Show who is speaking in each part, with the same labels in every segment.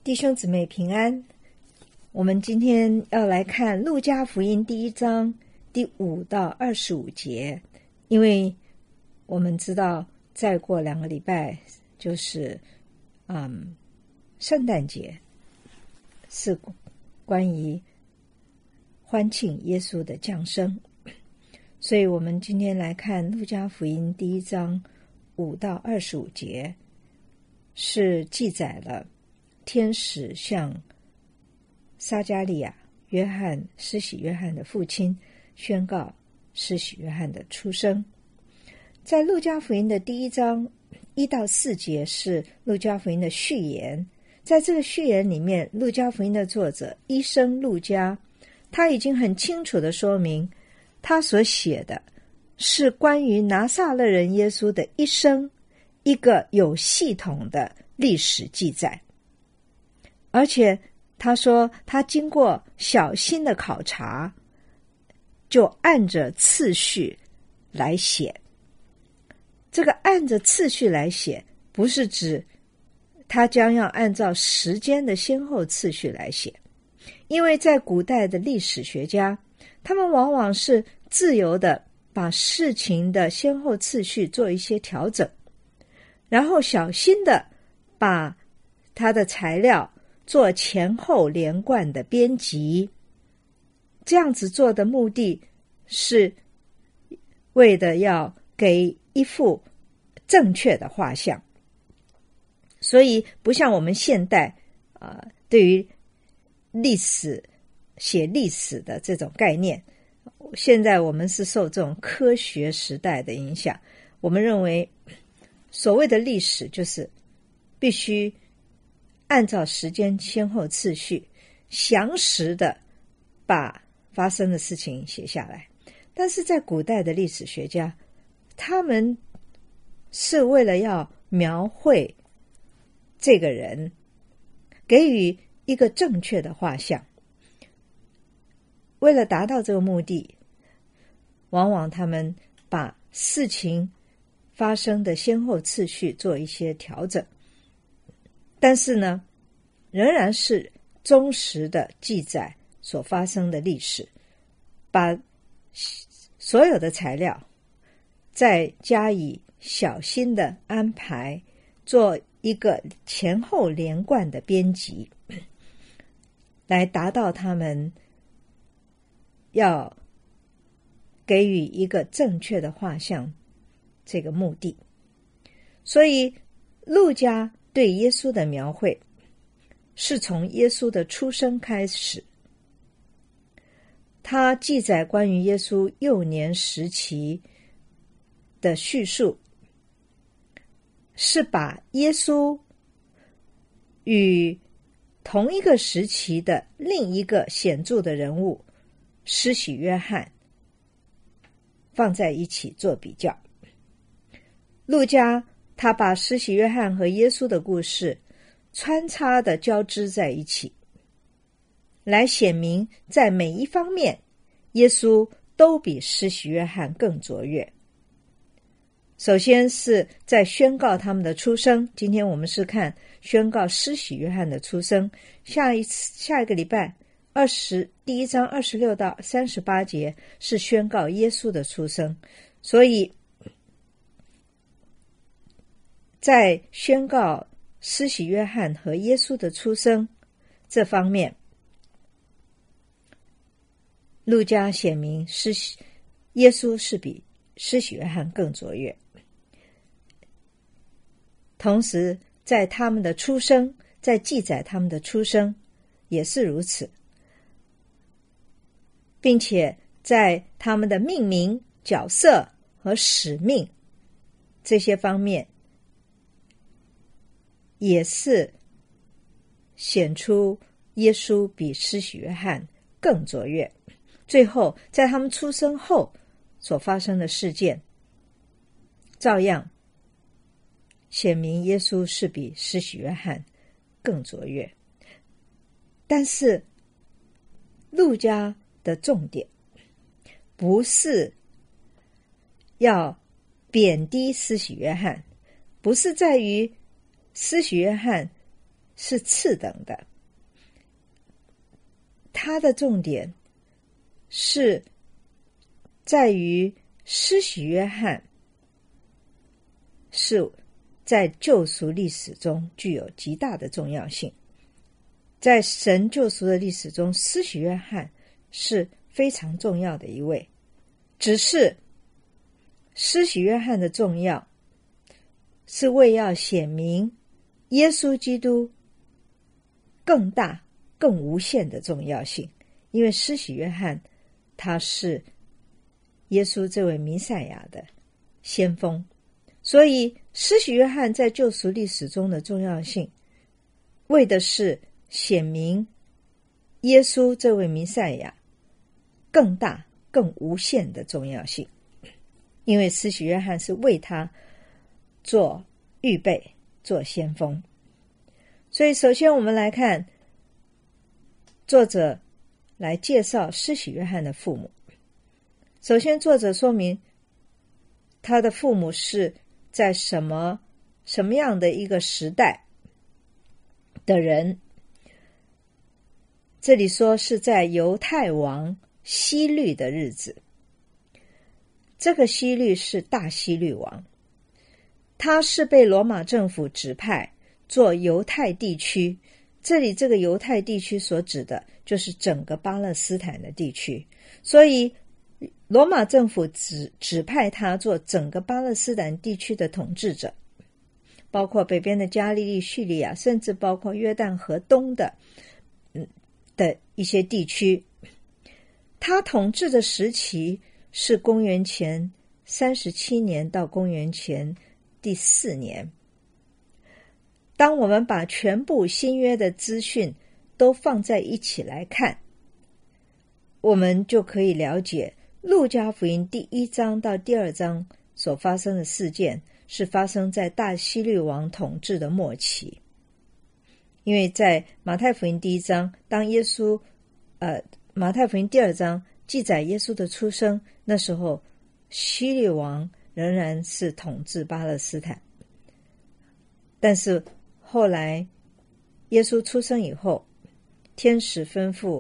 Speaker 1: 弟兄姊妹平安，我们今天要来看路加福音第1章第5到25节。因为我们知道再过2个礼拜就是圣诞节，是关于欢庆耶稣的降生，所以我们今天来看路加福音第1章5到25节，是记载了天使向撒迦利亚施洗约翰的父亲宣告施洗约翰的出生。在路加福音的第1章1到4节是路加福音的序言，在这个序言里面，路加福音的作者医生路加，他已经很清楚地说明，他所写的是关于拿撒勒人耶稣的一生，一个有系统的历史记载。而且他说他经过小心的考察，就按着次序来写。这个按着次序来写，不是指他将要按照时间的先后次序来写，因为在古代的历史学家，他们往往是自由的把事情的先后次序做一些调整，然后小心的把他的材料做前后连贯的编辑。这样子做的目的是为了要给一幅正确的画像。所以不像我们现代对于写历史的这种概念，现在我们是受这种科学时代的影响，我们认为所谓的历史就是必须按照时间先后次序详实的把发生的事情写下来。但是在古代的历史学家，他们是为了要描绘这个人，给予一个正确的画像。为了达到这个目的，往往他们把事情发生的先后次序做一些调整，但是呢，仍然是忠实的记载所发生的历史，把所有的材料再加以小心的安排，做一个前后连贯的编辑，来达到他们要给予一个正确的画像这个目的。所以路加对耶稣的描绘是从耶稣的出生开始，他记载关于耶稣幼年时期的叙述，是把耶稣与同一个时期的另一个显著的人物施洗约翰放在一起做比较。路加他把施洗约翰和耶稣的故事穿插的交织在一起，来显明在每一方面耶稣都比施洗约翰更卓越。首先是在宣告他们的出生，今天我们是看宣告施洗约翰的出生。下一个礼拜第1章26到38节是宣告耶稣的出生。所以在宣告施洗约翰和耶稣的出生这方面，路加显明耶稣是比施洗约翰更卓越。同时在他们的出生，在记载他们的出生也是如此，并且在他们的命名、角色和使命这些方面也是显出耶稣比施洗约翰更卓越。最后在他们出生后所发生的事件，照样显明耶稣是比施洗约翰更卓越。但是路加的重点不是要贬低施洗约翰，不是在于施洗约翰是次等的，它的重点是在于施洗约翰是在救赎历史中具有极大的重要性。在神救赎的历史中，施洗约翰是非常重要的一位，只是施洗约翰的重要是为要显明耶稣基督更大更无限的重要性，因为施洗约翰他是耶稣这位弥赛亚的先锋，所以施洗约翰在救赎历史中的重要性，为的是显明耶稣这位弥赛亚更大更无限的重要性，因为施洗约翰是为他做预备做先锋。所以首先我们来看作者来介绍施洗约翰的父母。首先作者说明他的父母是在什么样的一个时代的人。这里说是在犹太王希律的日子，这个希律是大希律王，他是被罗马政府指派做犹太地区，这里这个犹太地区所指的就是整个巴勒斯坦的地区，所以罗马政府指派他做整个巴勒斯坦地区的统治者，包括北边的加利利、叙利亚，甚至包括约旦河东的一些地区。他统治的时期是公元前37年到公元前第4年。当我们把全部新约的资讯都放在一起来看，我们就可以了解路加福音第1章到第2章所发生的事件是发生在大希律王统治的末期。因为在马太福音第1章，当马太福音第2章记载耶稣的出生，那时候希律王仍然是统治巴勒斯坦。但是后来耶稣出生以后，天使吩咐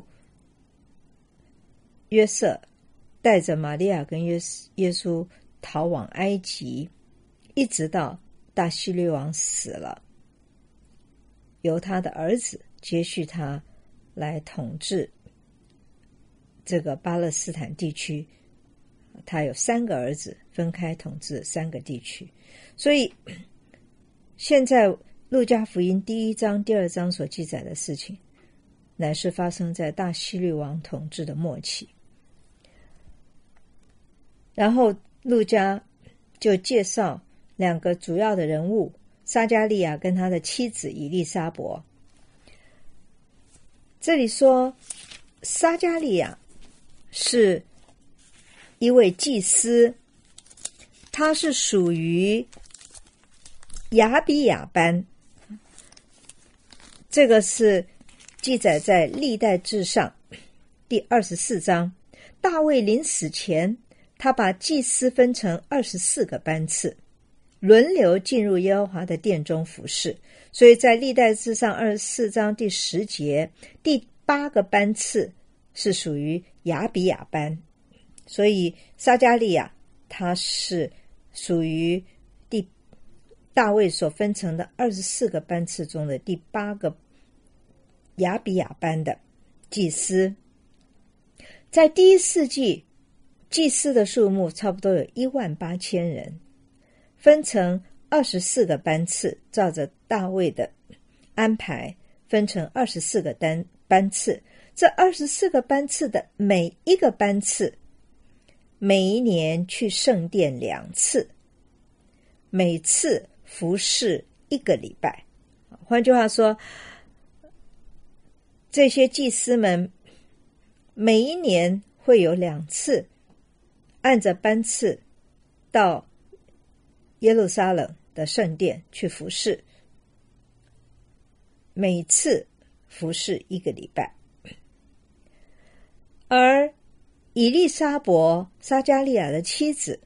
Speaker 1: 约瑟带着玛利亚跟耶稣逃往埃及，一直到大希律王死了，由他的儿子接续他来统治这个巴勒斯坦地区。他有3个儿子，分开统治3个地区。所以现在路加福音第1章第2章所记载的事情，乃是发生在大希律王统治的末期。然后路加就介绍2个主要的人物，撒迦利亚跟他的妻子以利沙伯。这里说撒迦利亚是一位祭司，他是属于亚比亚班，这个是记载在历代志上第24章。大卫临死前，他把祭司分成24个班次，轮流进入耶和华的殿中服侍。所以在历代志上24章第10节，第8个班次是属于亚比亚班，所以撒迦利亚他是属于大卫所分成的24个班次中的第8个亚比亚班的祭司。在第1世纪，祭司的数目差不多有18000人，分成24个班次，照着大卫的安排分成24个班次。这24个班次的每一个班次，每一年去圣殿2次，每次服侍1个礼拜。换句话说，这些祭司们每一年会有2次按着班次到耶路撒冷的圣殿去服侍，每次服侍1个礼拜。而以利沙伯，撒迦利亚的妻子，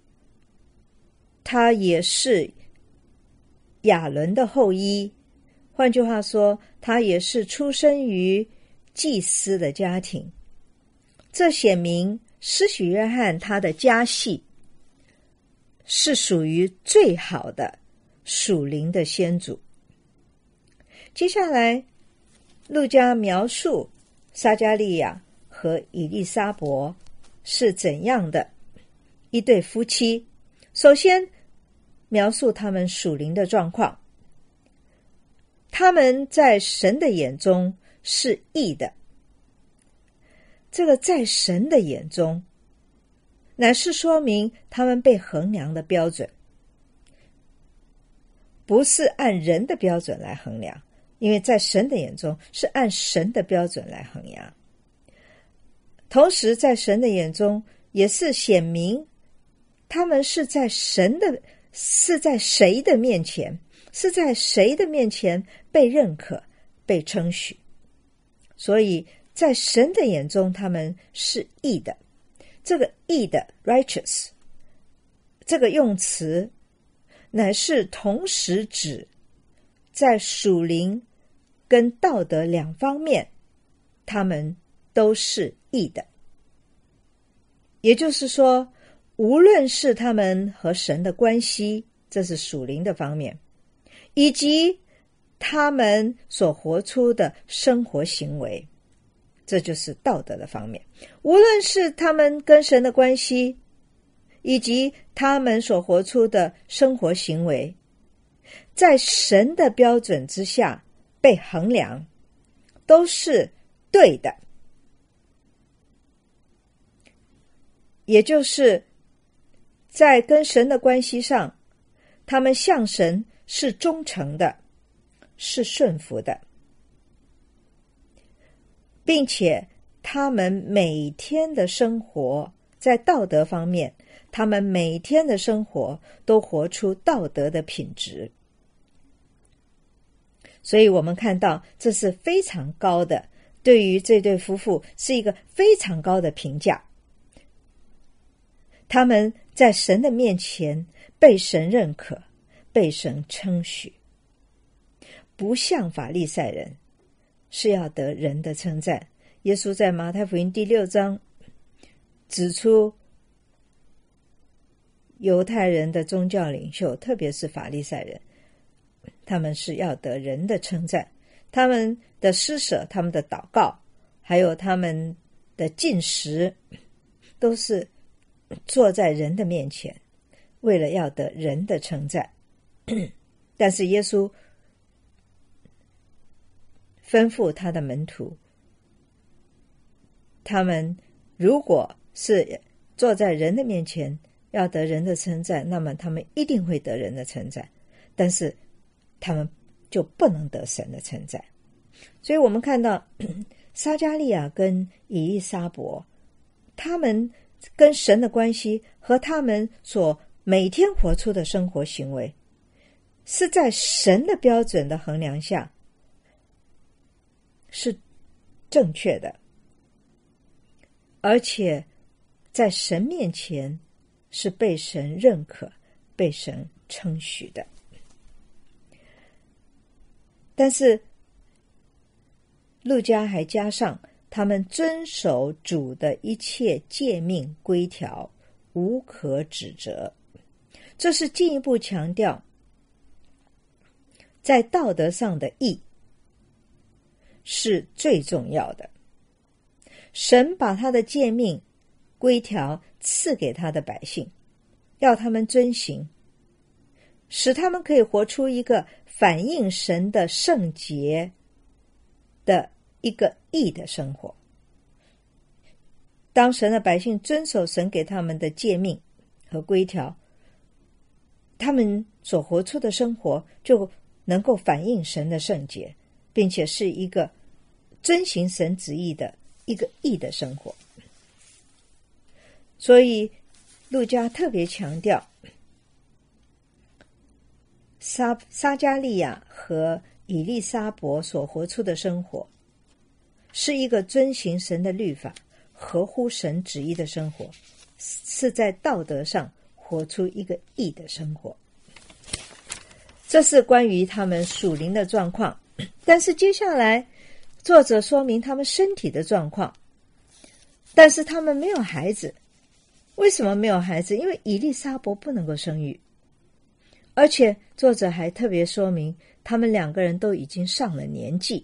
Speaker 1: 她也是亚伦的后裔， 换句话说，他也是出生于祭司的家庭。这显明施洗约翰他的家系是属于最好的属灵的先祖。接下来路加描述撒迦利亚和以利沙伯是怎样的一对夫妻。首先描述他们属灵的状况，他们在神的眼中是义的。这个在神的眼中乃是说明他们被衡量的标准不是按人的标准来衡量，因为在神的眼中是按神的标准来衡量。同时在神的眼中也是显明他们是在谁的面前，是在谁的面前被认可被称许。所以在神的眼中他们是义的。这个义的 righteous 这个用词乃是同时指在属灵跟道德两方面他们都是义的。也就是说，无论是他们和神的关系，这是属灵的方面，以及他们所活出的生活行为，这就是道德的方面。无论是他们跟神的关系，以及他们所活出的生活行为，在神的标准之下被衡量，都是对的。也就是在跟神的关系上，他们向神是忠诚的，是顺服的，并且他们每天的生活，在道德方面，他们每天的生活都活出道德的品质。所以我们看到这是非常高的，对于这对夫妇是一个非常高的评价。他们在神的面前被神认可，被神称许，不像法利赛人是要得人的称赞。耶稣在马太福音第6章指出，犹太人的宗教领袖，特别是法利赛人，他们是要得人的称赞，他们的施舍，他们的祷告，还有他们的进食，都是坐在人的面前，为了要得人的称赞。但是耶稣吩咐他的门徒，他们如果是坐在人的面前要得人的称赞，那么他们一定会得人的称赞，但是他们就不能得神的称赞。所以我们看到撒迦利亚跟以利沙伯，他们跟神的关系和他们所每天活出的生活行为，是在神的标准的衡量下是正确的，而且在神面前是被神认可、被神称许的。但是路加还加上他们遵守主的一切诫命规条，无可指责。这是进一步强调在道德上的义是最重要的。神把他的诫命规条赐给他的百姓，要他们遵行，使他们可以活出一个反映神的圣洁的一个义的生活。当神的百姓遵守神给他们的诫命和规条，他们所活出的生活就能够反映神的圣洁，并且是一个遵行神旨意的一个义的生活。所以路加特别强调撒迦利亚和以利沙伯所活出的生活是一个遵行神的律法、合乎神旨意的生活，是在道德上活出一个义的生活。这是关于他们属灵的状况。 但是接下来作者说明他们身体的状况，但是他们没有孩子。为什么没有孩子？因为以利沙伯不能够生育，而且作者还特别说明他们两个人都已经上了年纪。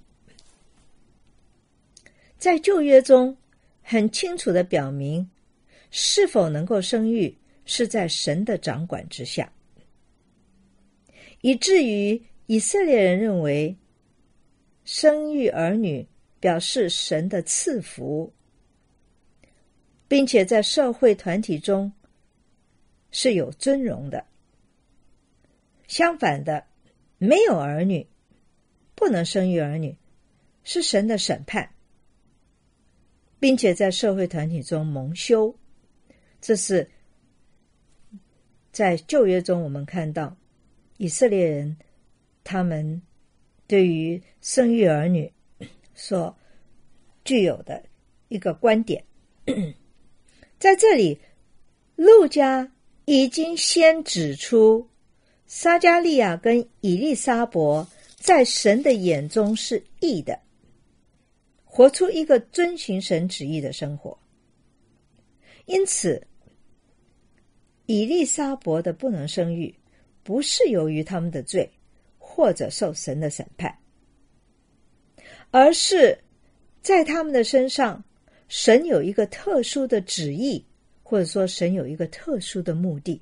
Speaker 1: 在旧约中很清楚地表明，是否能够生育是在神的掌管之下，以至于以色列人认为生育儿女表示神的赐福，并且在社会团体中是有尊荣的。相反的，没有儿女，不能生育儿女，是神的审判，并且在社会团体中蒙羞。这是在旧约中我们看到以色列人他们对于生育儿女所具有的一个观点。在这里，路加已经先指出撒迦利亚跟以利沙伯在神的眼中是义的，活出一个遵循神旨意的生活。因此，以利沙伯的不能生育，不是由于他们的罪或者受神的审判，而是在他们的身上，神有一个特殊的旨意，或者说神有一个特殊的目的。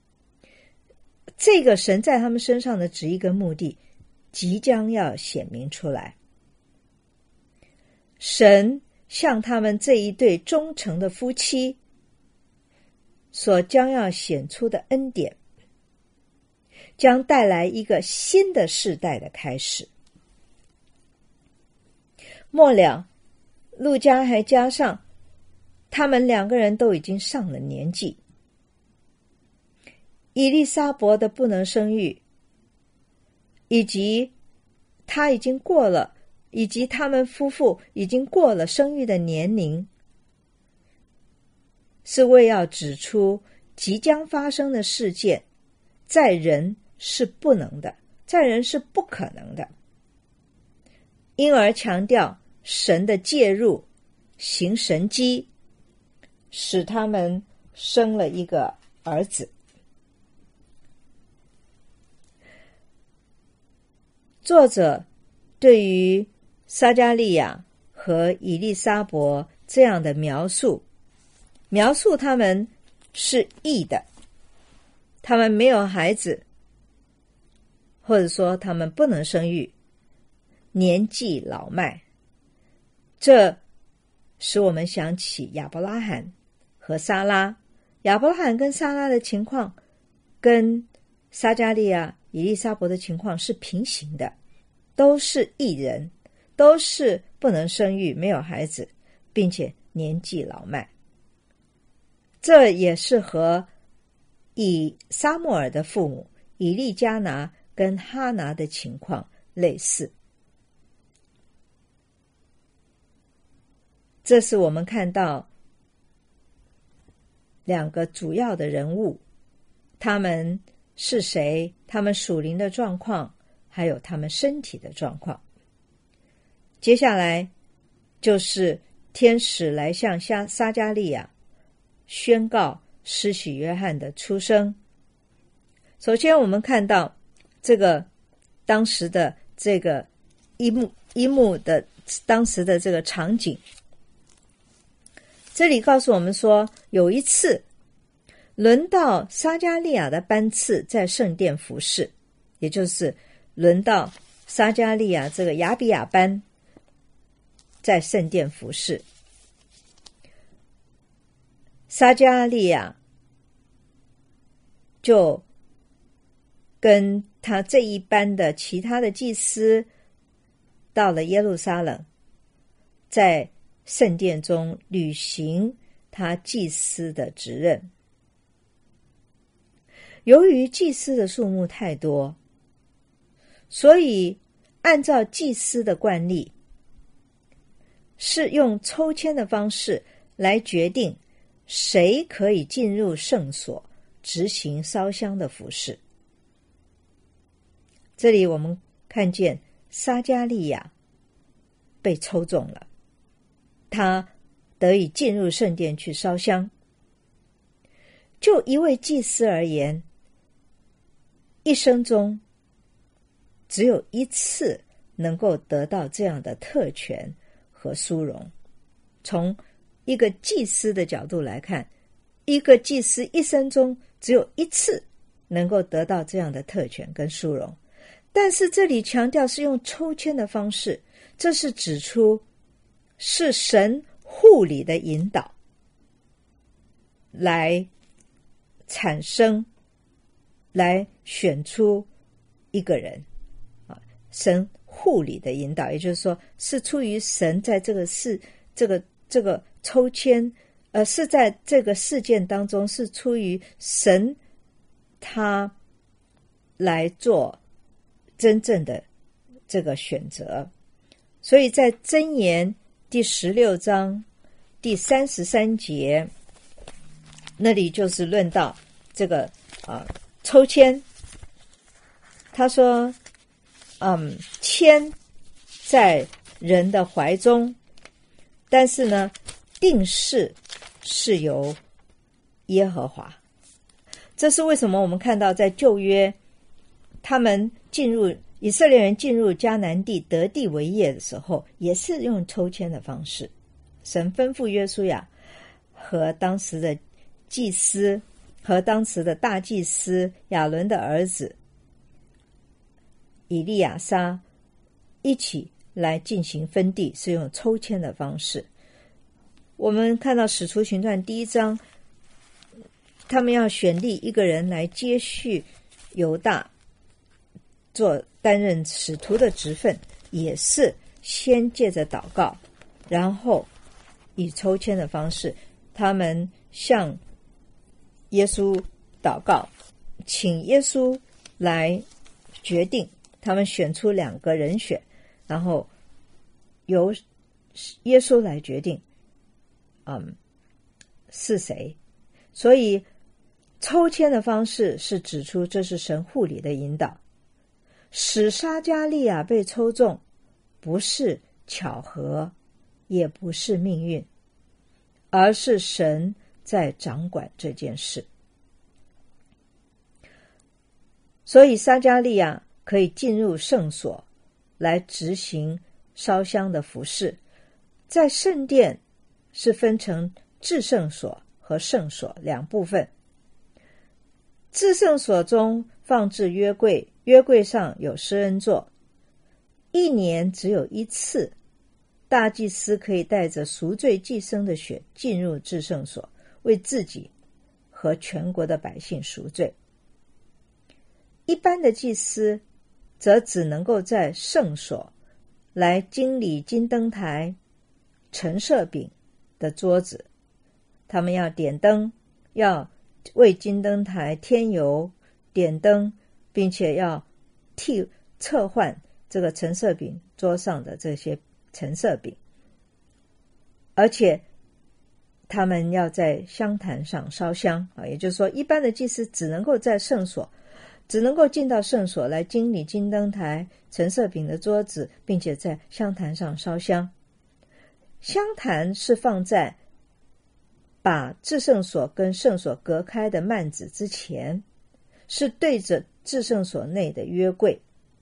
Speaker 1: 这个神在他们身上的旨意跟目的即将要显明出来。神向他们这一对忠诚的夫妻所将要显出的恩典，将带来一个新的世代的开始。末了，路加还加上他们两个人都已经上了年纪。以利沙伯的不能生育，以及他已经过了，以及他们夫妇已经过了生育的年龄，是为要指出即将发生的事件在人是不能的，在人是不可能的，因而强调神的介入，行神迹，使他们生了一个儿子。作者对于撒迦利亚和以利沙伯这样的描述他们是义的，他们没有孩子，或者说他们不能生育，年纪老迈，这使我们想起亚伯拉罕和撒拉。亚伯拉罕跟撒拉的情况跟撒迦利亚、以利沙伯的情况是平行的，都是义人，都是不能生育，没有孩子，并且年纪老迈。这也是和以撒母耳的父母以利加拿跟哈拿的情况类似。这是我们看到两个主要的人物，他们是谁，他们属灵的状况，还有他们身体的状况。接下来就是天使来向撒迦利亚宣告施洗约翰的出生。首先我们看到这个当时的这个一幕的当时的这个场景。这里告诉我们说，有一次轮到撒迦利亚的班次在圣殿服侍，也就是轮到撒迦利亚这个亚比亚班在圣殿服侍。撒迦利亚就跟他这一班的其他的祭司到了耶路撒冷，在圣殿中履行他祭司的职任。由于祭司的数目太多，所以按照祭司的惯例，是用抽签的方式来决定谁可以进入圣所执行烧香的服事。这里我们看见撒迦利亚被抽中了，他得以进入圣殿去烧香。就一位祭司而言，一生中只有一次能够得到这样的特权和殊荣。从一个祭司的角度来看，一个祭司一生中只有一次能够得到这样的特权跟殊荣。但是这里强调是用抽签的方式，这是指出是神护理的引导来产生，来选出一个人啊，神护理的引导，也就是说是出于神在这个抽签，是在这个事件当中是出于神他来做真正的这个选择。所以在箴言第16章第33节那里就是论到这个抽签。他说签在人的怀中，但是呢定事是由耶和华。这是为什么我们看到在旧约他们以色列人进入迦南地得地为业的时候，也是用抽签的方式。神吩咐约书亚和当时的祭司和当时的大祭司亚伦的儿子以利亚撒一起来进行分地，是用抽签的方式。我们看到使徒行传1章，他们要选立一个人来接续犹大担任使徒的职分，也是先借着祷告，然后以抽签的方式，他们向耶稣祷告，请耶稣来决定，他们选出2个人选，然后由耶稣来决定是谁。所以抽签的方式是指出这是神护理的引导。使撒迦利亚被抽中不是巧合，也不是命运，而是神在掌管这件事。所以撒迦利亚可以进入圣所来执行烧香的服事。在圣殿是分成至圣所和圣所2部分。至圣所中放置约柜，约柜上有施恩座。1年只有1次，大祭司可以带着赎罪祭牲的血进入至圣所，为自己和全国的百姓赎罪。一般的祭司则只能够在圣所来经理金灯台、陈设饼的桌子，他们要点灯，要为金灯台添油点灯，并且要撤换这个陈设饼桌上的这些陈设饼，而且他们要在香坛上烧香也就是说一般的祭司只能够在圣所，只能够进到圣所来经理金灯台、陈设饼的桌子，并且在香坛上烧香。香坛是放在把至圣所跟圣所隔开的幔子之前，是对着至圣所内的约柜。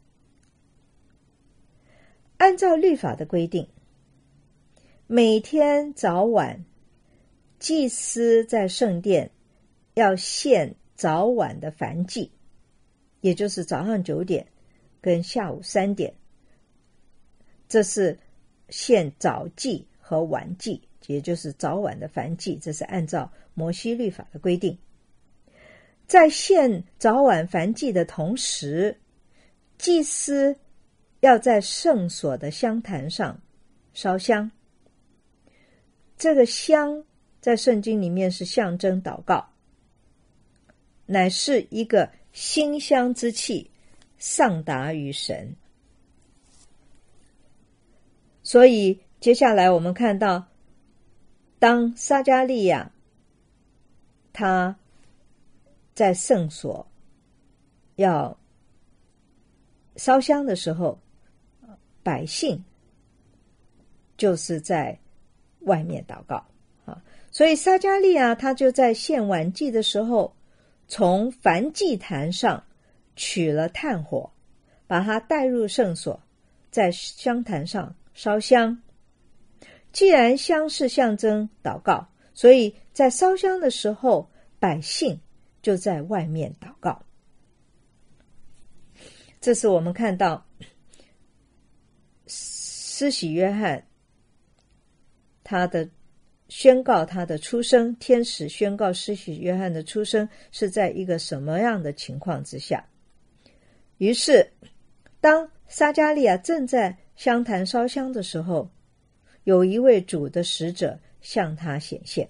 Speaker 1: 按照律法的规定，每天早晚祭司在圣殿要献早晚的燔祭，也就是早上9点跟下午3点，这是献早祭和晚祭，也就是早晚的燔祭，这是按照摩西律法的规定。在献早晚燔祭的同时，祭司要在圣所的香坛上烧香。这个香在圣经里面是象征祷告，乃是一个馨香之气，上达于神。所以接下来我们看到，当撒迦利亚他在圣所要烧香的时候， 百姓就是在外面祷告啊。所以撒迦利亚他就在献晚祭的时候，从燔祭坛上取了炭火，把它带入圣所，在香坛上烧香。既然香是象征祷告，所以在烧香的时候，百姓就在外面祷告。这是我们看到施洗约翰他的宣告他的出生，天使宣告施洗约翰的出生是在一个什么样的情况之下。于是当撒迦利亚正在香坛烧香的时候，有一位主的使者向他显现。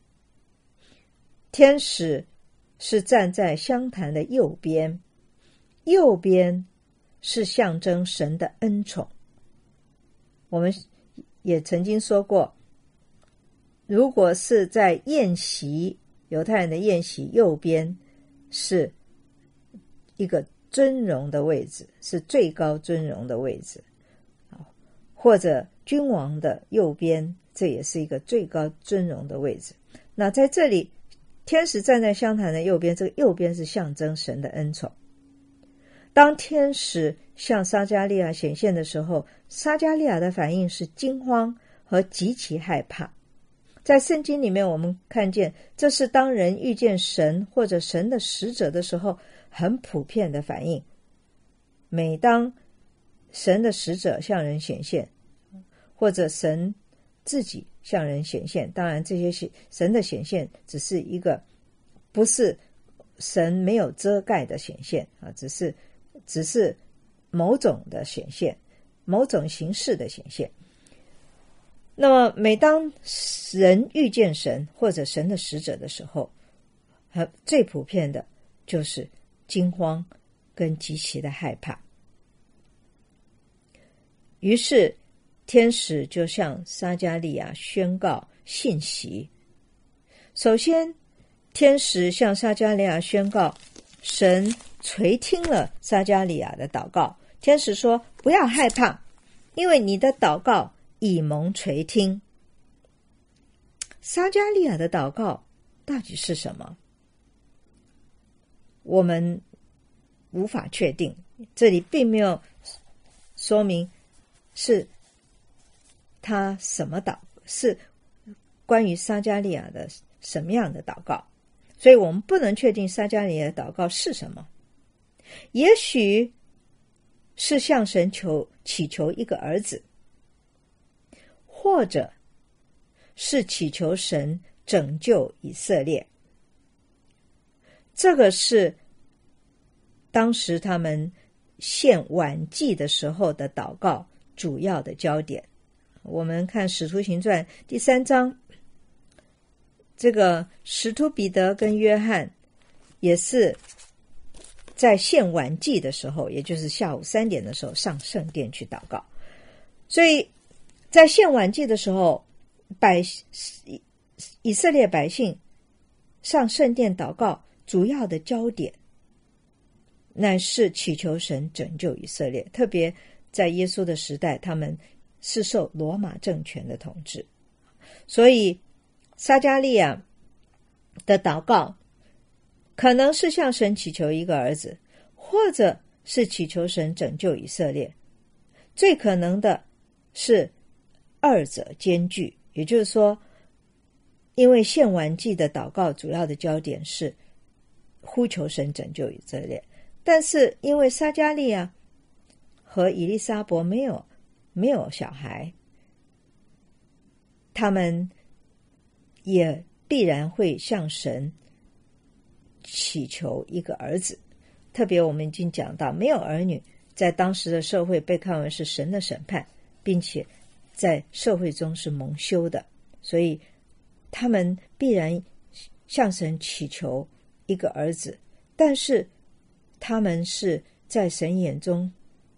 Speaker 1: 天使是站在香坛的右边，右边是象征神的恩宠。我们也曾经说过，如果是在宴席，犹太人的宴席，右边是一个尊荣的位置，是最高尊荣的位置，或者君王的右边，这也是一个最高尊荣的位置。那在这里，天使站在香坛的右边，这个右边是象征神的恩宠。当天使向撒迦利亚显现的时候，撒迦利亚的反应是惊慌和极其害怕。在圣经里面我们看见，这是当人遇见神或者神的使者的时候很普遍的反应。每当神的使者向人显现，或者神自己向人显现，当然这些神的显现只是一个，不是神没有遮盖的显现啊，只是某种的显现，某种形式的显现。那么每当人遇见神或者神的使者的时候，最普遍的就是惊慌跟极其的害怕。于是天使就向撒迦利亚宣告信息。首先，天使向撒迦利亚宣告，神垂听了撒迦利亚的祷告。天使说，不要害怕，因为你的祷告已蒙垂听。撒迦利亚的祷告到底是什么？我们无法确定，这里并没有说明是他什么是关于撒迦利亚的什么样的祷告，所以我们不能确定撒迦利亚的祷告是什么。也许是向神祈求一个儿子，或者是祈求神拯救以色列。这个是当时他们献晚祭的时候的祷告主要的焦点。我们看使徒行传第3章，这个使徒彼得跟约翰也是在献晚祭的时候，也就是下午3点的时候上圣殿去祷告。所以在献晚祭的时候，以色列百姓上圣殿祷告主要的焦点乃是祈求神拯救以色列，特别在耶稣的时代，他们是受罗马政权的统治。所以撒迦利亚的祷告可能是向神祈求一个儿子，或者是祈求神拯救以色列。最可能的是二者兼具，也就是说，因为献晚祭的祷告主要的焦点是呼求神拯救以色列，但是因为撒迦利亚和以利沙伯没有小孩，他们也必然会向神祈求一个儿子。特别我们已经讲到，没有儿女在当时的社会被看为是神的审判，并且在社会中是蒙羞的，所以他们必然向神祈求一个儿子。但是他们是在神眼中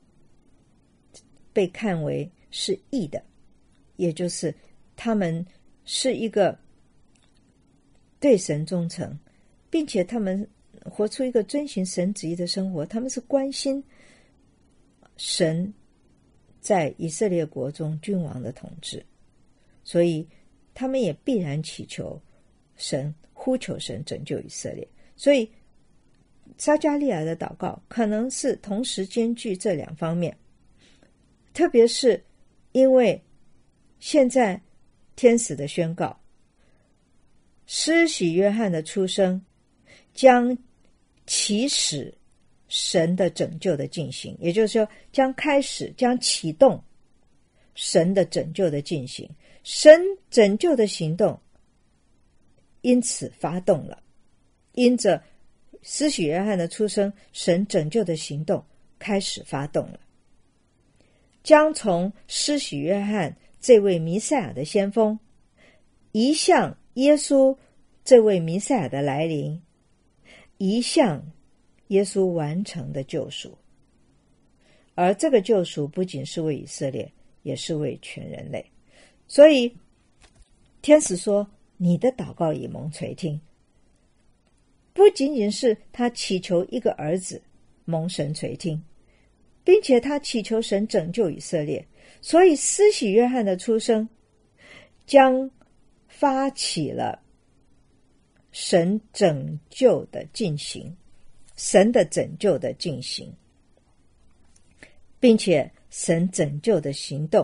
Speaker 1: 被看为是义的，也就是他们是一个对神忠诚，并且他们活出一个遵行神旨意的生活，他们是关心神在以色列国中君王的统治，所以他们也必然祈求神，呼求神拯救以色列。所以撒迦利亚的祷告可能是同时兼具这两方面，特别是因为现在天使的宣告，施洗约翰的出生将起始神的拯救的进行，也就是说将启动神的拯救的进行，神拯救的行动因此发动了。因着施洗约翰的出生，神拯救的行动开始发动了，将从施洗约翰这位弥赛亚的先锋移向耶稣这位弥赛亚的来临，移向耶稣完成的救赎。而这个救赎不仅是为以色列，也是为全人类。所以天使说，你的祷告已蒙垂听。不仅仅是他祈求一个儿子蒙神垂听，并且他祈求神拯救以色列。所以施洗约翰的出生将发起了神拯救的进行，神的拯救的进行，并且神拯救的行动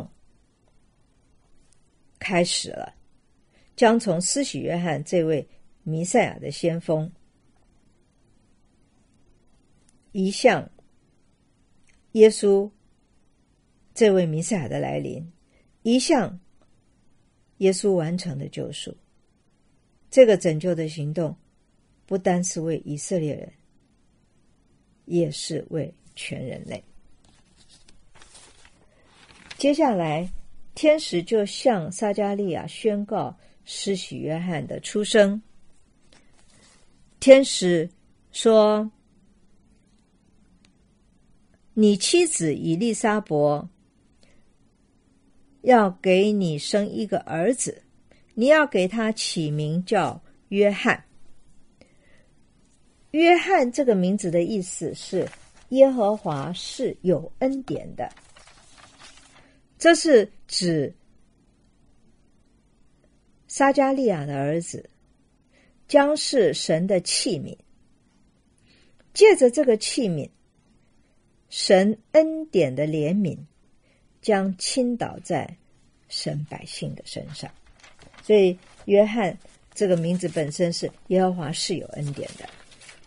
Speaker 1: 开始了，将从施洗约翰这位弥赛亚的先锋移向耶稣这位弥赛亚的来临，移向耶稣完成的救赎。这个拯救的行动不单是为以色列人，也是为全人类。接下来天使就向撒迦利亚宣告施洗约翰的出生。天使说，你妻子以利沙伯要给你生一个儿子，你要给他起名叫约翰。约翰这个名字的意思是耶和华是有恩典的，这是指撒迦利亚的儿子将是神的器皿，借着这个器皿，神恩典的怜悯将倾倒在神百姓的身上。所以约翰这个名字本身是耶和华是有恩典的。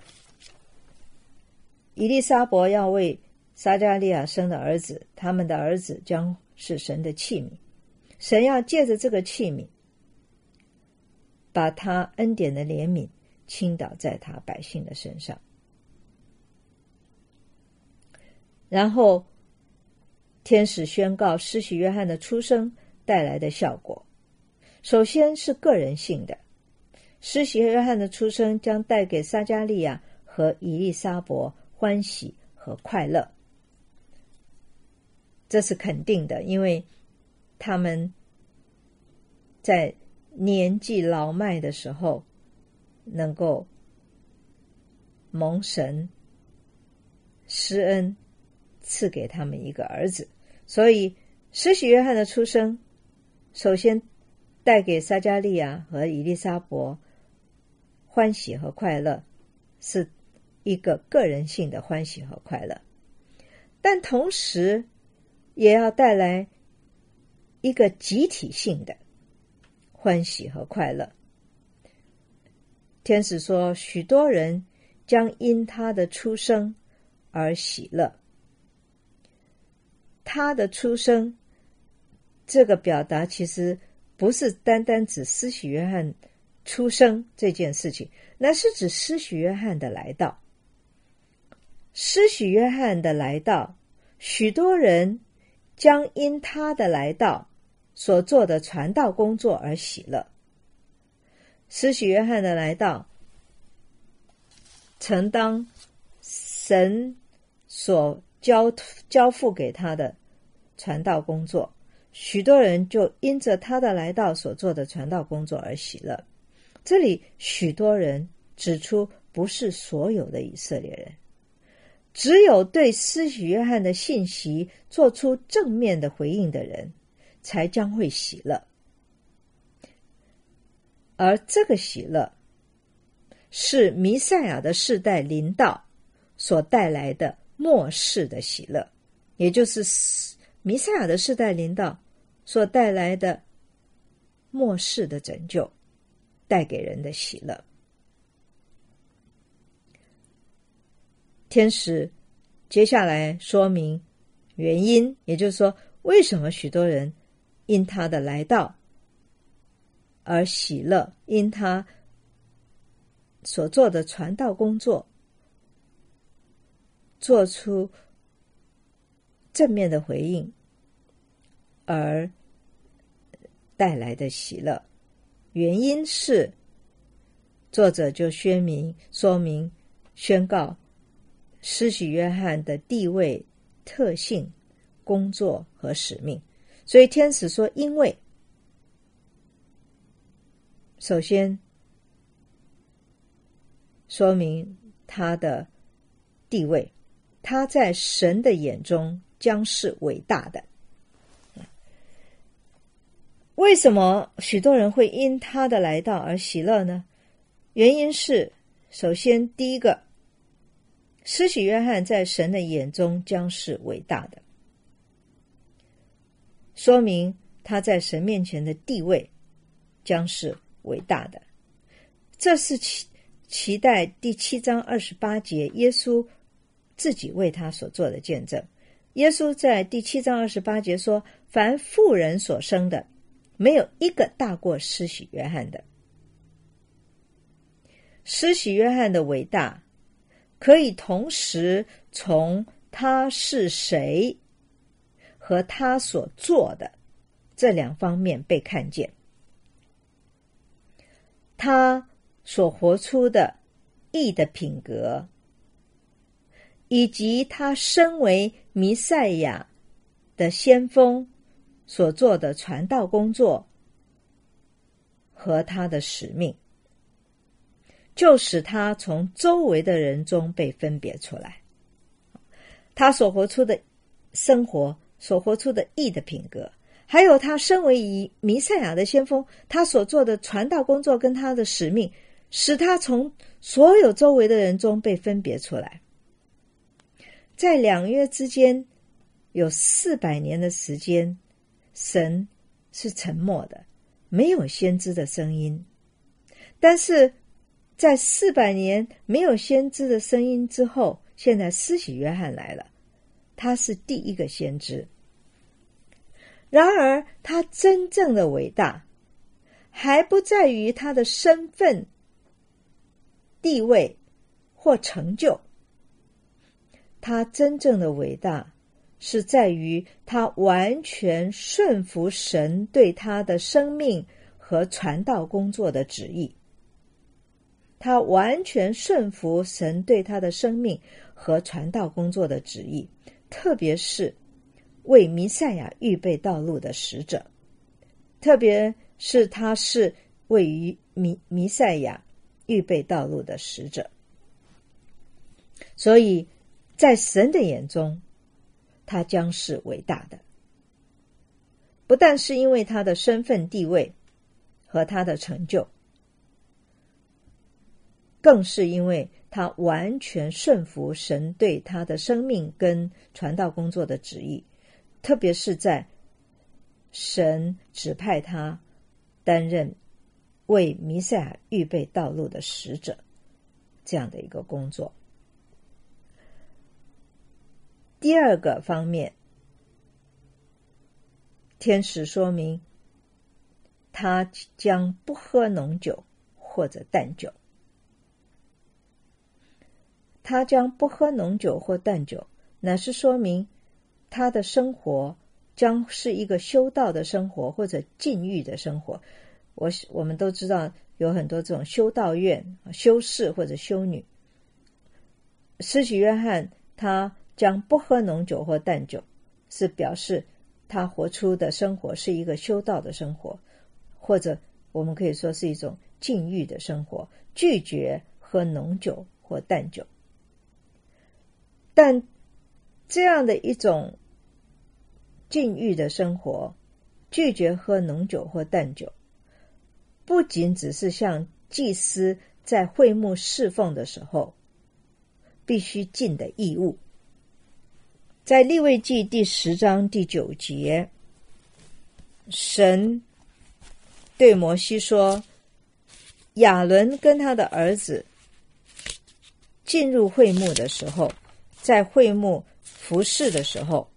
Speaker 1: 以利沙伯要为撒迦利亚生的儿子，他们的儿子将是神的器皿，神要借着这个器皿把他恩典的怜悯倾倒在他百姓的身上。然后天使宣告施洗约翰的出生带来的效果。首先是个人性的，施洗约翰的出生将带给撒迦利亚和以利沙伯欢喜和快乐，这是肯定的，因为他们在年纪老迈的时候能够蒙神施恩赐给他们一个儿子。所以施洗约翰的出生首先带给撒迦利亚和以利沙伯欢喜和快乐，是一个个人性的欢喜和快乐，但同时也要带来一个集体性的欢喜和快乐。天使说，许多人将因他的出生而喜乐。他的出生这个表达其实不是单单指施洗约翰出生这件事情，那是指施洗约翰的来到。施洗约翰的来到，许多人将因他的来到所做的传道工作而喜乐。施洗约翰的来到承当神所交付给他的传道工作，许多人就因着他的来到所做的传道工作而喜乐。这里许多人指出不是所有的以色列人， 只有对施洗约翰的信息做出正面的回应的人，才将会喜乐。而这个喜乐，是弥赛亚的世代临到所带来的末世的喜乐，也就是弥赛亚的世代临到所带来的末世的拯救，带给人的喜乐。天使接下来说明原因，也就是说，为什么许多人因他的来到而喜乐，因他所做的传道工作做出正面的回应而带来的喜乐。原因是作者就说明宣告施洗约翰的地位、特性、工作和使命。所以天使说因为，首先说明他的地位，他在神的眼中将是伟大的。为什么许多人会因他的来到而喜乐呢？原因是，首先第一个，施洗约翰在神的眼中将是伟大的，说明他在神面前的地位将是伟大的。这是期待第7章28节耶稣自己为他所做的见证。耶稣在第7章28节说，凡妇人所生的，没有一个大过施洗约翰的。施洗约翰的伟大可以同时从他是谁和他所做的这两方面被看见。他所活出的义的品格，以及他身为弥赛亚的先锋所做的传道工作和他的使命，就使他从周围的人中被分别出来。他所活出的生活，所活出的义的品格，还有他身为弥赛亚的先锋，他所做的传道工作跟他的使命，使他从所有周围的人中被分别出来。在两约之间有400年的时间，神是沉默的，没有先知的声音。但是在400年没有先知的声音之后，现在施洗约翰来了，他是第一个先知。然而他真正的伟大还不在于他的身份、地位或成就，他真正的伟大是在于他完全顺服神对他的生命和传道工作的旨意。他完全顺服神对他的生命和传道工作的旨意，特别是为弥赛亚预备道路的使者，特别是他是为于弥赛亚预备道路的使者。所以在神的眼中，他将是伟大的，不但是因为他的身份地位和他的成就，更是因为他完全顺服神对他的生命跟传道工作的旨意，特别是在神指派他担任为弥赛亚预备道路的使者这样的一个工作。第二个方面，天使说明他将不喝浓酒或者淡酒。他将不喝浓酒或淡酒，乃是说明他的生活将是一个修道的生活或者禁欲的生活。我们都知道有很多这种修道院、修士或者修女。施洗约翰他将不喝浓酒或淡酒，是表示他活出的生活是一个修道的生活，或者我们可以说是一种禁欲的生活，拒绝喝浓酒或淡酒。 但这样的一种禁欲的生活，拒绝喝浓酒或淡酒，不仅只是像祭司在会幕侍奉的时候必须尽的义务。在利未记第10章第9节，神对摩西说，亚伦跟他的儿子进入会幕的时候，在会幕服侍的时候，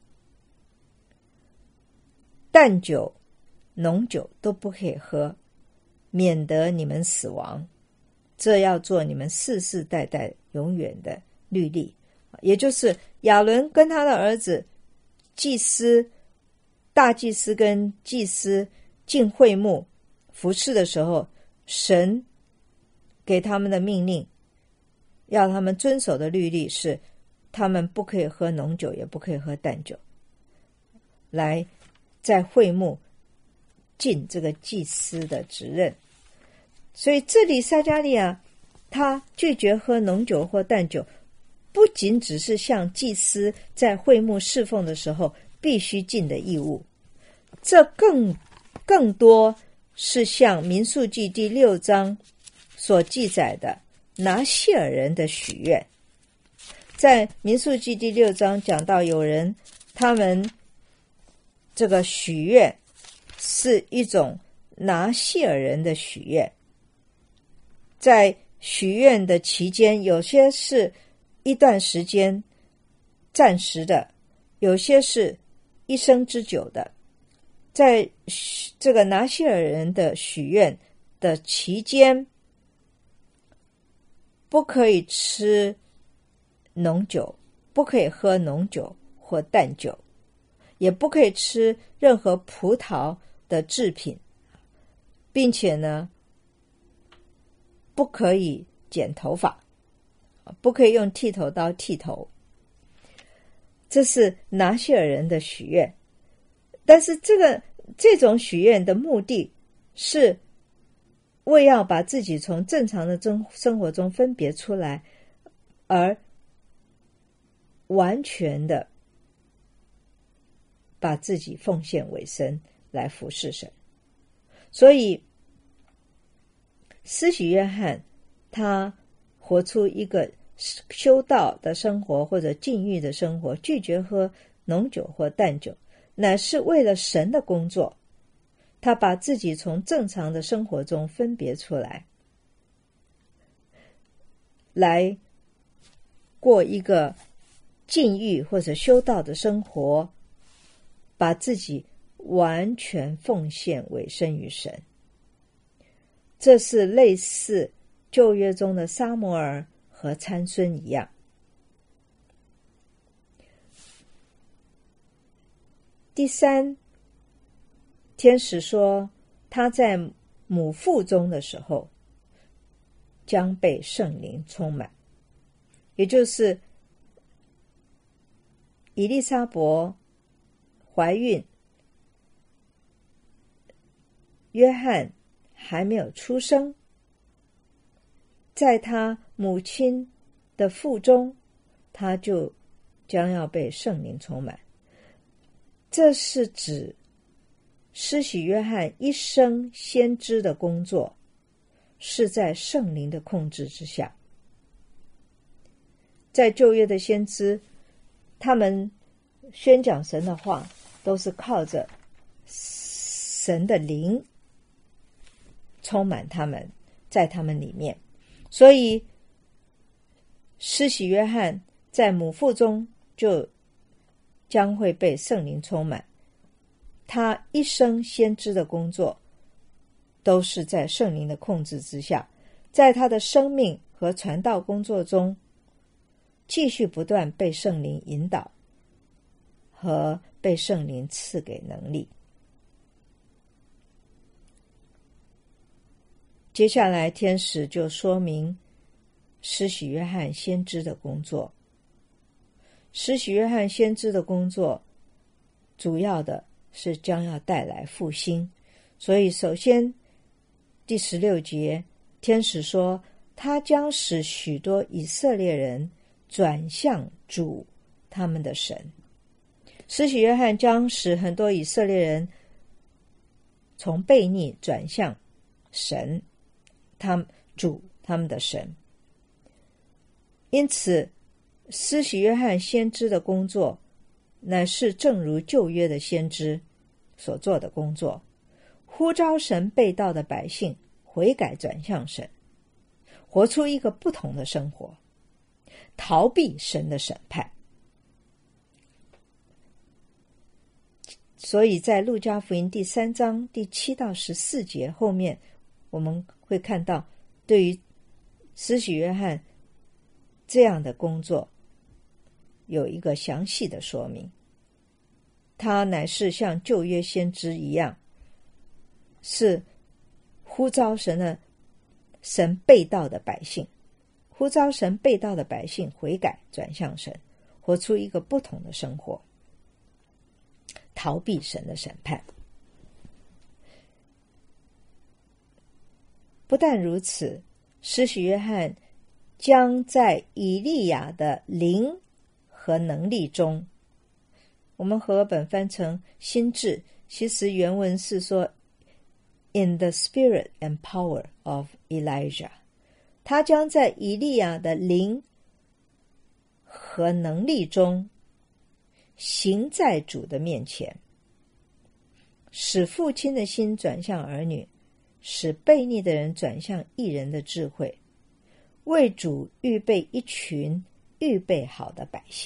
Speaker 1: 淡酒浓酒都不可以喝，免得你们死亡，这要做你们世世代代永远的律例。也就是亚伦跟他的儿子祭司、大祭司跟祭司进会幕服侍的时候，神给他们的命令，要他们遵守的律例是，他们不可以喝浓酒，也不可以喝淡酒，来在会幕尽这个祭司的职任。所以这里撒迦利亚他拒绝喝浓酒或淡酒，不仅只是像祭司在会幕侍奉的时候必须尽的义务，这更多是像民数记第6章所记载的拿细尔人的许愿。在民数记第6章讲到，有人他们这个许愿是一种拿细尔人的许愿，在许愿的期间，有些是一段时间暂时的，有些是一生之久的。在这个拿细尔人的许愿的期间，不可以吃浓酒，不可以喝浓酒或淡酒，也不可以吃任何葡萄的制品，并且呢，不可以剪头发，不可以用剃头刀剃头。这是拿细尔人的许愿。但是这种许愿的目的是为要把自己从正常的生活中分别出来，而完全的把自己奉献为神，来服侍神。所以施洗约翰他活出一个修道的生活，或者禁欲的生活，拒绝喝浓酒或淡酒，乃是为了神的工作。他把自己从正常的生活中分别出来，来过一个禁欲或者修道的生活，把自己完全奉献委身于神。这是类似旧约中的撒母耳和参孙一样。第三，天使说他在母腹中的时候将被圣灵充满，也就是以利沙伯怀孕，约翰还没有出生，在他母亲的腹中，他就将要被圣灵充满。这是指施洗约翰一生先知的工作是在圣灵的控制之下。在旧约的先知，他们宣讲神的话都是靠着神的灵充满他们，在他们里面。所以施洗约翰在母腹中就将会被圣灵充满，他一生先知的工作都是在圣灵的控制之下，在他的生命和传道工作中继续不断被圣灵引导和被圣灵赐给能力。接下来天使就说明施洗约翰先知的工作。施洗约翰先知的工作主要的是将要带来复兴，所以首先第16节天使说，他将使许多以色列人转向主他们的神。施洗约翰将使很多以色列人从悖逆转向神，他们的神。因此施洗约翰先知的工作乃是正如旧约的先知所做的工作，呼召神背道的百姓悔改转向神，活出一个不同的生活，逃避神的审判。所以在路加福音第3章第7到14节后面，我们会看到对于施洗约翰这样的工作有一个详细的说明。他乃是像旧约先知一样，是呼召神背道的百姓，呼召神背道的百姓悔改转向神，活出一个不同的生活，逃避神的审判。不但如此，施洗约翰将在以利亚的灵和能力中，我们和合本翻成心智，其实原文是说 in the spirit and power of Elijah， 他将在以利亚的灵和能力中行在主的面前，使父亲的心转向儿女，使悖逆的人转向义人的智慧，为主预备一群预备好的百姓。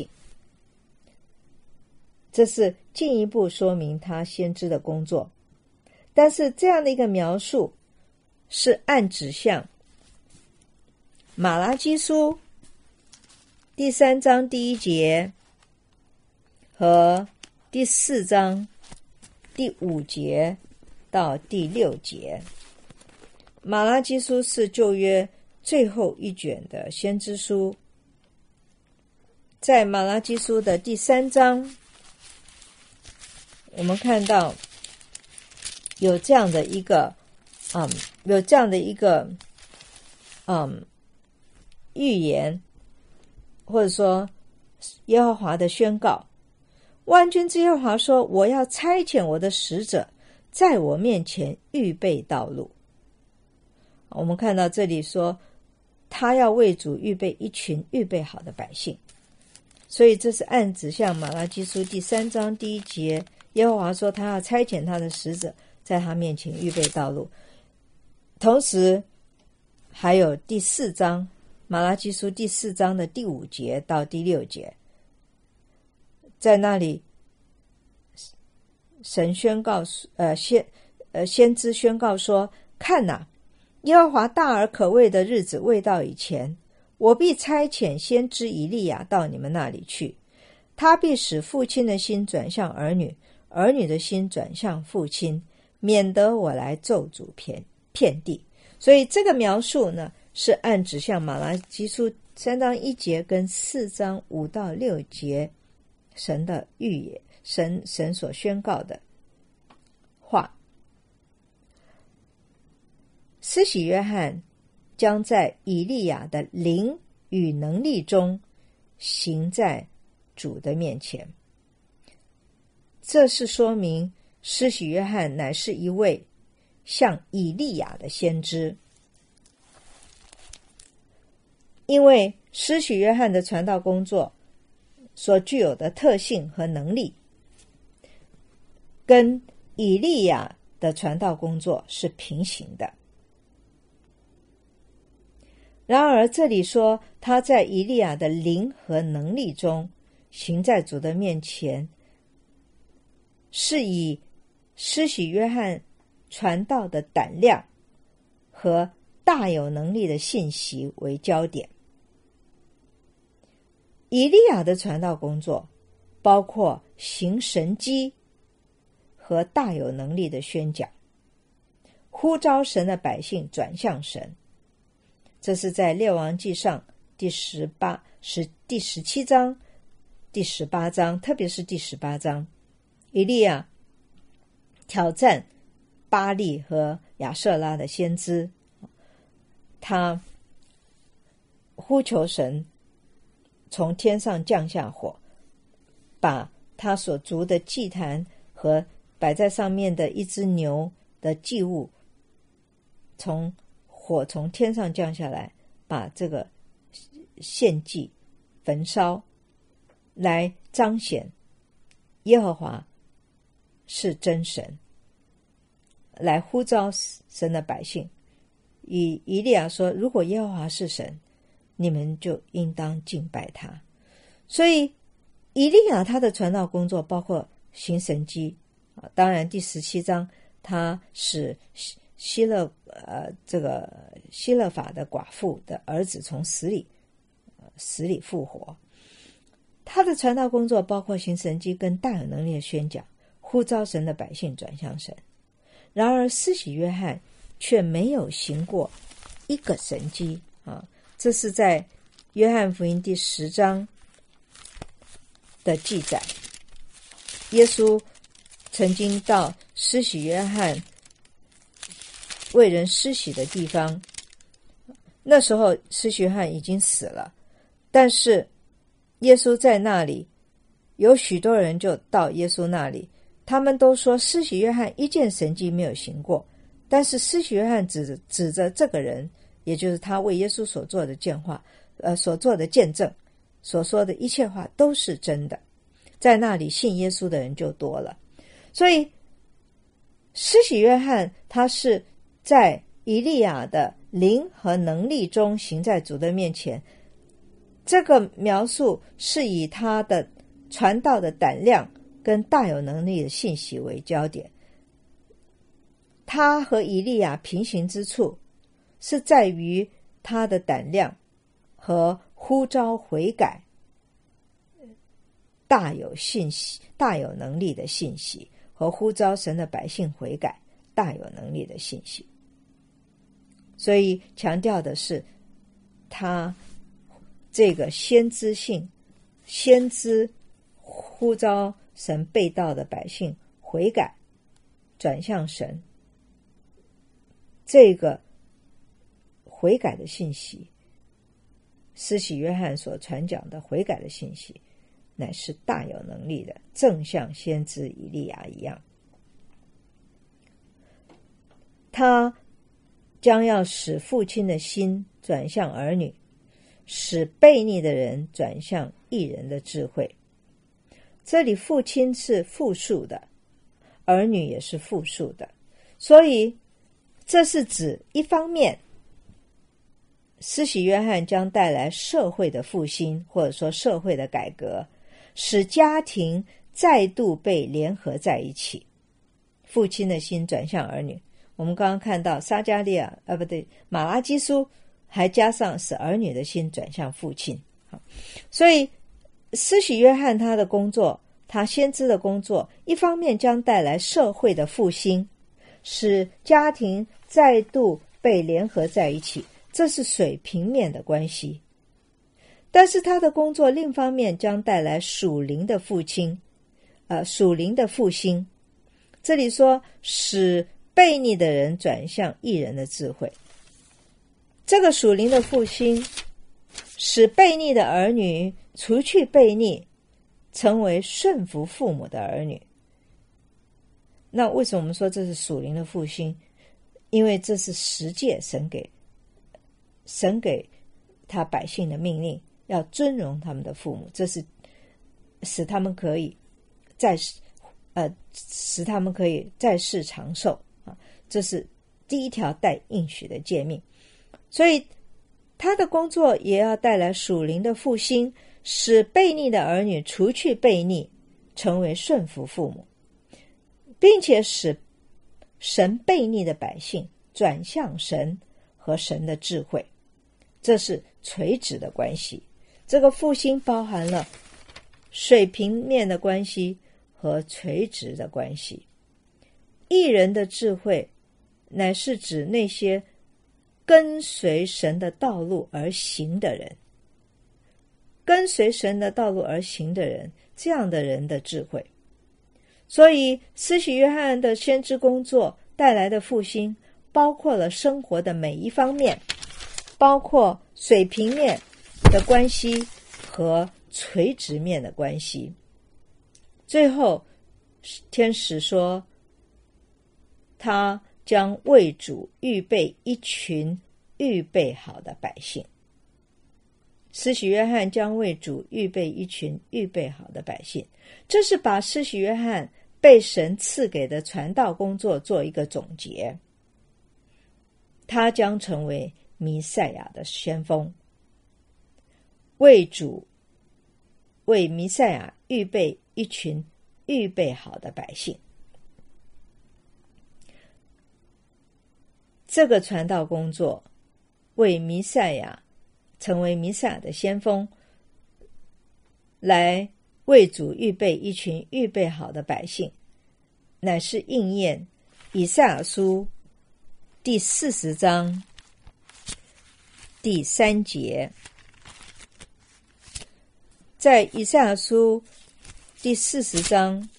Speaker 1: 这是进一步说明他先知的工作，但是这样的一个描述是按指向马拉基书第3章第1节和第4章第5节到第6节。马拉基书是旧约最后一卷的先知书，在马拉基书的第3章，我们看到有这样的一个预言，或者说耶和华的宣告。万军之耶和华说，我要差遣我的使者在我面前预备道路。我们看到这里说他要为主预备一群预备好的百姓，所以这是暗指向马拉基书第3章第1节，耶和华说他要差遣他的使者在他面前预备道路。同时还有第4章，马拉基书第4章的第5节到第6节，在那里神宣告先知宣告说，看哪，耶和华大而可畏的日子未到以前，我必差遣先知以利亚到你们那里去，他必使父亲的心转向儿女，儿女的心转向父亲，免得我来咒诅遍地。所以这个描述呢，是按指向马拉基书3章1节跟4章5到6节神的预言，神所宣告的话。施洗约翰将在以利亚的灵与能力中行在主的面前，这是说明施洗约翰乃是一位像以利亚的先知。因为施洗约翰的传道工作所具有的特性和能力，跟以利亚的传道工作是平行的。然而这里说他在以利亚的灵和能力中行在主的面前，是以施洗约翰传道的胆量和大有能力的信息为焦点。以利亚的传道工作包括行神迹和大有能力的宣讲，呼召神的百姓转向神。这是在列王记上第17章第18章，特别是第18章，以利亚挑战巴力和亚舍拉的先知，他呼求神从天上降下火， 把他所筑的祭坛和摆在上面的一只牛的祭物，火从天上降下来，把这个献祭焚烧，来彰显耶和华是真神，来呼召神的百姓。以利亚说，如果耶和华是神，你们就应当敬拜他。所以以利亚他的传道工作包括行神迹，当然第17章他使希勒法的寡妇的儿子从死里复活。他的传道工作包括行神迹跟大有能力的宣讲，呼召神的百姓转向神。然而施洗约翰却没有行过一个神迹这是在约翰福音第10章的记载。耶稣曾经到施洗约翰为人施洗的地方，那时候施洗约翰已经死了，但是耶稣在那里，有许多人就到耶稣那里，他们都说施洗约翰一件神迹没有行过，但是施洗约翰指着这个人，也就是他为耶稣所做的见证，所说的一切话都是真的，在那里信耶稣的人就多了。所以施洗约翰他是在以利亚的灵和能力中行在主的面前，这个描述是以他的传道的胆量跟大有能力的信息为焦点。他和以利亚平行之处是在于他的胆量和呼召悔改大有能力的信息，和呼召神的百姓悔改大有能力的信息。所以强调的是他这个先知呼召神背道的百姓悔改转向神，这个悔改的信息，施洗约翰所传讲的悔改的信息，乃是大有能力的，正像先知以利亚一样。他将要使父亲的心转向儿女，使悖逆的人转向义人的智慧。这里父亲是复数的，儿女也是复数的，所以这是指一方面施洗约翰将带来社会的复兴，或者说社会的改革，使家庭再度被联合在一起，父亲的心转向儿女。我们刚刚看到马拉基书还加上使儿女的心转向父亲。所以施洗约翰他的工作，他先知的工作，一方面将带来社会的复兴，使家庭再度被联合在一起，这是水平面的关系。但是他的工作另一方面将带来属灵的复兴。这里说使悖逆的人转向义人的智慧，这个属灵的复兴使悖逆的儿女除去悖逆，成为顺服父母的儿女。那为什么我们说这是属灵的复兴？因为这是十诫神给他百姓的命令，要尊荣他们的父母，这是使他们可以在世长寿这是第一条带应许的诫命。所以他的工作也要带来属灵的复兴，使悖逆的儿女除去悖逆，成为顺服父母，并且使神悖逆的百姓转向神和神的智慧。这是垂直的关系，这个复兴包含了水平面的关系和垂直的关系。义人的智慧乃是指那些跟随神的道路而行的人，跟随神的道路而行的人，这样的人的智慧。所以施洗约翰的先知工作带来的复兴，包括了生活的每一方面，包括水平面的关系和垂直面的关系。 最后天使说，他将为主预备一群预备好的百姓。施洗约翰将为主预备一群预备好的百姓，这是把施洗约翰被神赐给的传道工作做一个总结。他将成为弥赛亚的先锋，为弥赛亚预备一群预备好的百姓。这个传道工作为弥赛亚成为弥赛亚的先锋，来为主预备一群预备好的百姓，乃是应验以赛亚书第40章第3节。在以赛亚书第40章，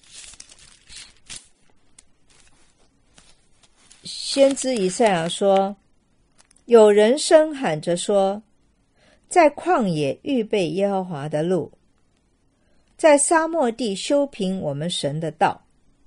Speaker 1: 先知以赛亚说，有人声喊着说，在旷野预备耶和华的路，在沙漠地修平我们神的道。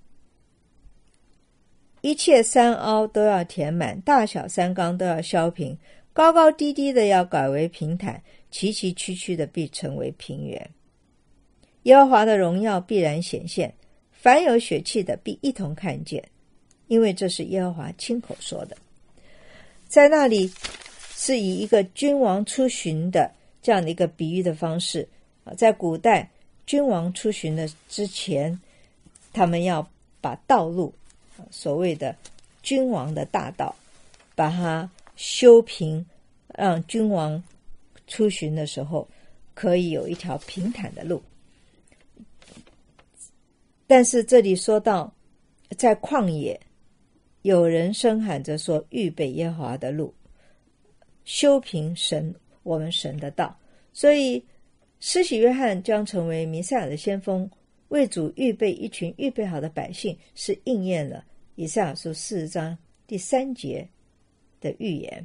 Speaker 1: 一切山凹都要填满，大小山冈都要削平，高高低低的要改为平坦，崎崎岖岖的必成为平原。耶和华的荣耀必然显现，凡有血气的必一同看见，因为这是耶和华亲口说的。在那里是以一个君王出巡的这样的一个比喻的方式，在古代君王出巡的之前，他们要把道路，所谓的君王的大道，把它修平，让君王出巡的时候可以有一条平坦的路。但是这里说到在旷野，有人声喊着说，预备耶和华的路，修平我们神的道。所以施洗约翰将成为弥赛亚的先锋，为主预备一群预备好的百姓，是应验了以赛亚书40章第3节的预言。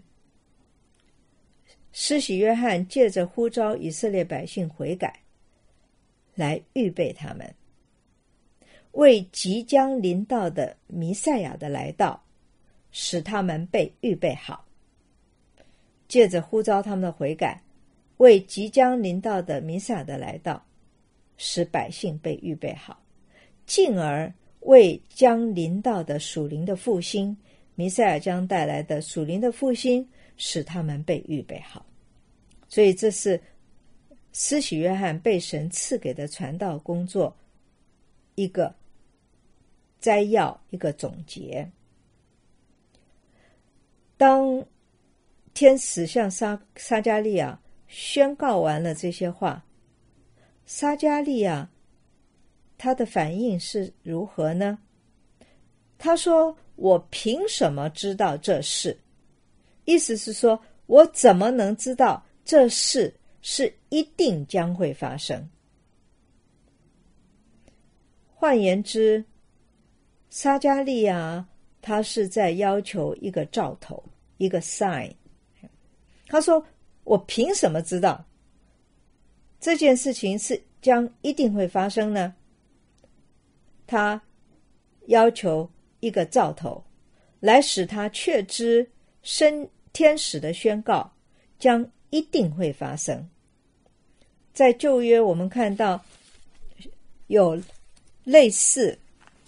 Speaker 1: 施洗约翰借着呼召以色列百姓悔改，来预备他们，为即将临到的弥赛亚的来到，使他们被预备好。借着呼召他们的悔改，为即将临到的弥赛亚的来到，使百姓被预备好，进而为将临到的属灵的复兴，弥赛亚将带来的属灵的复兴，使他们被预备好。所以这是施洗约翰被神赐给的传道工作一个摘要，一个总结。当天使向撒迦利亚宣告完了这些话，撒迦利亚他的反应是如何呢？他说，我凭什么知道这事？意思是说，我怎么能知道这事是一定将会发生？换言之，撒迦利亚他是在要求一个兆头，一个 sign。 他说，我凭什么知道这件事情是将一定会发生呢？他要求一个兆头，来使他确知天使的宣告将一定会发生。在旧约我们看到有类似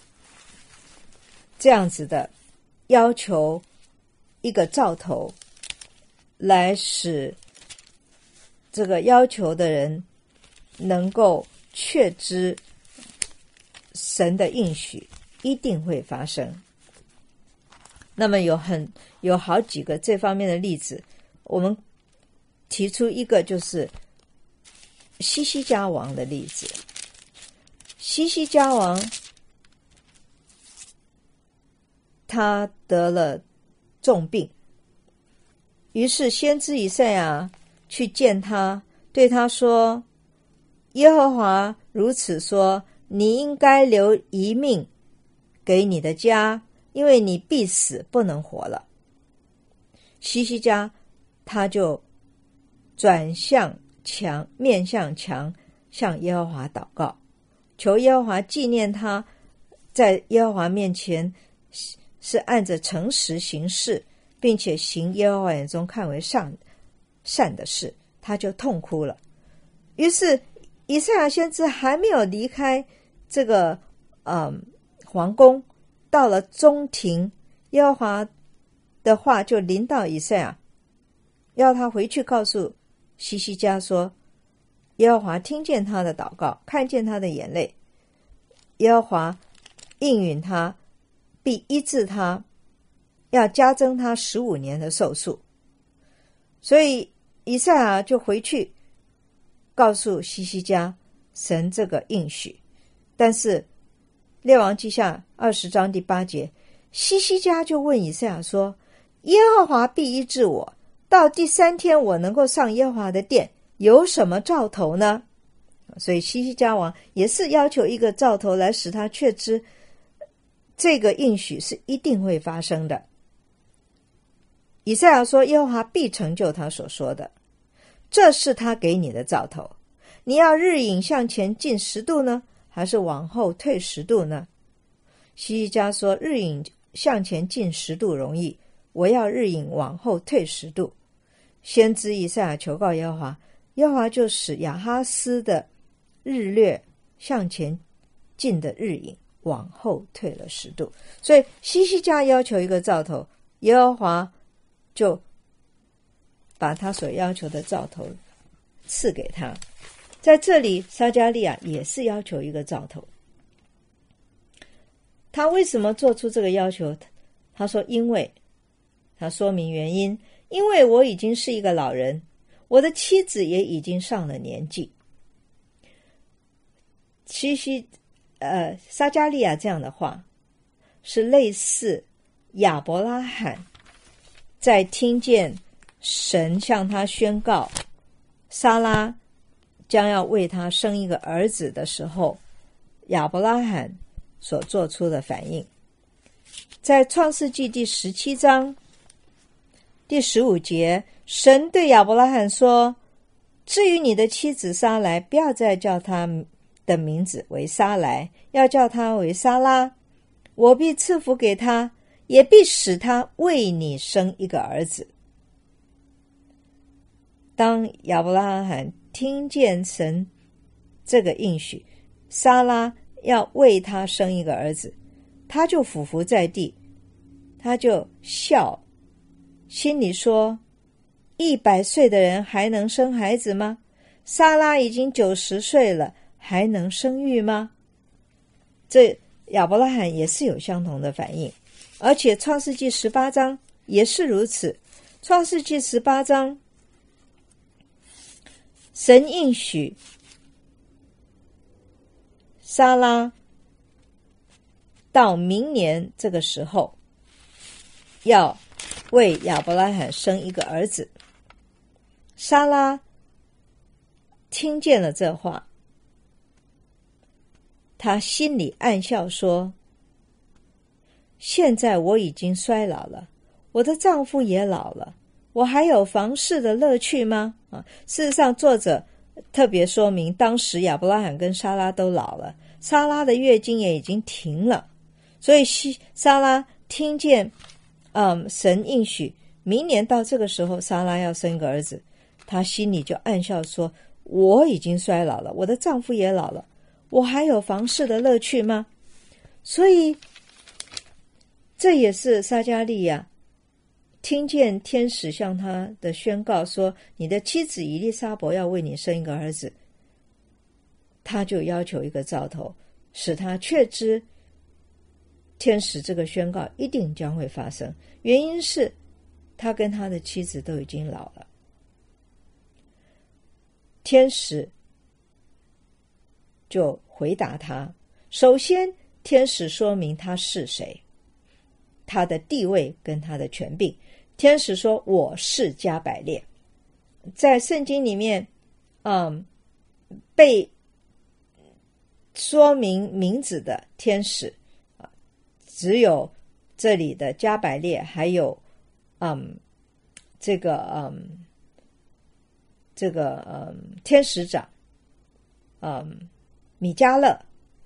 Speaker 1: 这样子的要求一个兆头，来使这个要求的人能够确知神的应许一定会发生。那么有好几个这方面的例子，我们提出一个就是西西家王的例子。西西家王他得了重病，于是先知以赛亚去见他，对他说，耶和华如此说，你应该留一命给你的家，因为你必死，不能活了。西西家他就转向墙，面向墙，向耶和华祷告， 求耶和华纪念他在耶和华面前是按着诚实行事，并且行耶和华眼中看为善的事，他就痛哭了。于是以赛亚先知还没有离开这个皇宫，到了中庭，耶和华的话就临到以赛亚，要他回去告诉希西家说，耶和华听见他的祷告，看见他的眼泪，耶和华应允他，必医治他，要加增他15年的寿数。所以以赛亚就回去告诉希西家神这个应许。但是列王记下20章第8节，希西家就问以赛亚说，耶和华必医治我，到第3天我能够上耶和华的殿，有什么兆头呢？所以希西家王也是要求一个兆头来使他确知这个应许是一定会发生的。以赛亚说，耶和华必成就他所说的，这是他给你的兆头。你要日影向前进10度呢，还是往后退10度呢？希西家说，日影向前进10度容易，我要日影往后退10度。先知以赛亚求告耶和华，耶和华就使亚哈斯的日略向前进的日影往后退了10度。所以希西家要求一个兆头，耶和华就把他所要求的兆头赐给他。在这里撒迦利亚也是要求一个兆头。他为什么做出这个要求？他说他说明原因，因为我已经是一个老人，我的妻子也已经上了年纪。撒迦利亚这样的话是类似亚伯拉罕在听见神向他宣告撒拉将要为他生一个儿子的时候，亚伯拉罕所做出的反应。在创世纪第17章第15节，神对亚伯拉罕说，至于你的妻子撒来，不要再叫她的名字为撒来，要叫她为撒拉，我必赐福给她，也必使她为你生一个儿子。当亚伯拉罕听见神这个应许，撒拉要为他生一个儿子，他就俯伏在地，他就笑，心里说，100岁的人还能生孩子吗？撒拉已经90岁了，还能生育吗？这亚伯拉罕也是有相同的反应，而且创世纪18章也是如此。创世纪18章神应许撒拉到明年这个时候要为亚伯拉罕生一个儿子。撒拉听见了这话，他心里暗笑说，现在我已经衰老了，我的丈夫也老了，我还有房事的乐趣吗？事实上作者特别说明，当时亚伯拉罕跟撒拉都老了，撒拉的月经也已经停了，所以撒拉听见神应许明年到这个时候撒拉要生一个儿子，他心里就暗笑说，我已经衰老了，我的丈夫也老了，我还有房事的乐趣吗？所以这也是撒迦利亚听见天使向他的宣告说，你的妻子以利沙伯要为你生一个儿子，他就要求一个兆头，使他确知天使这个宣告一定将会发生。原因是他跟他的妻子都已经老了。天使就回答他，首先天使说明他是谁，他的地位跟他的权柄。天使说，我是加百列。在圣经里面被说明名字的天使只有这里的加百列，还有天使长米迦勒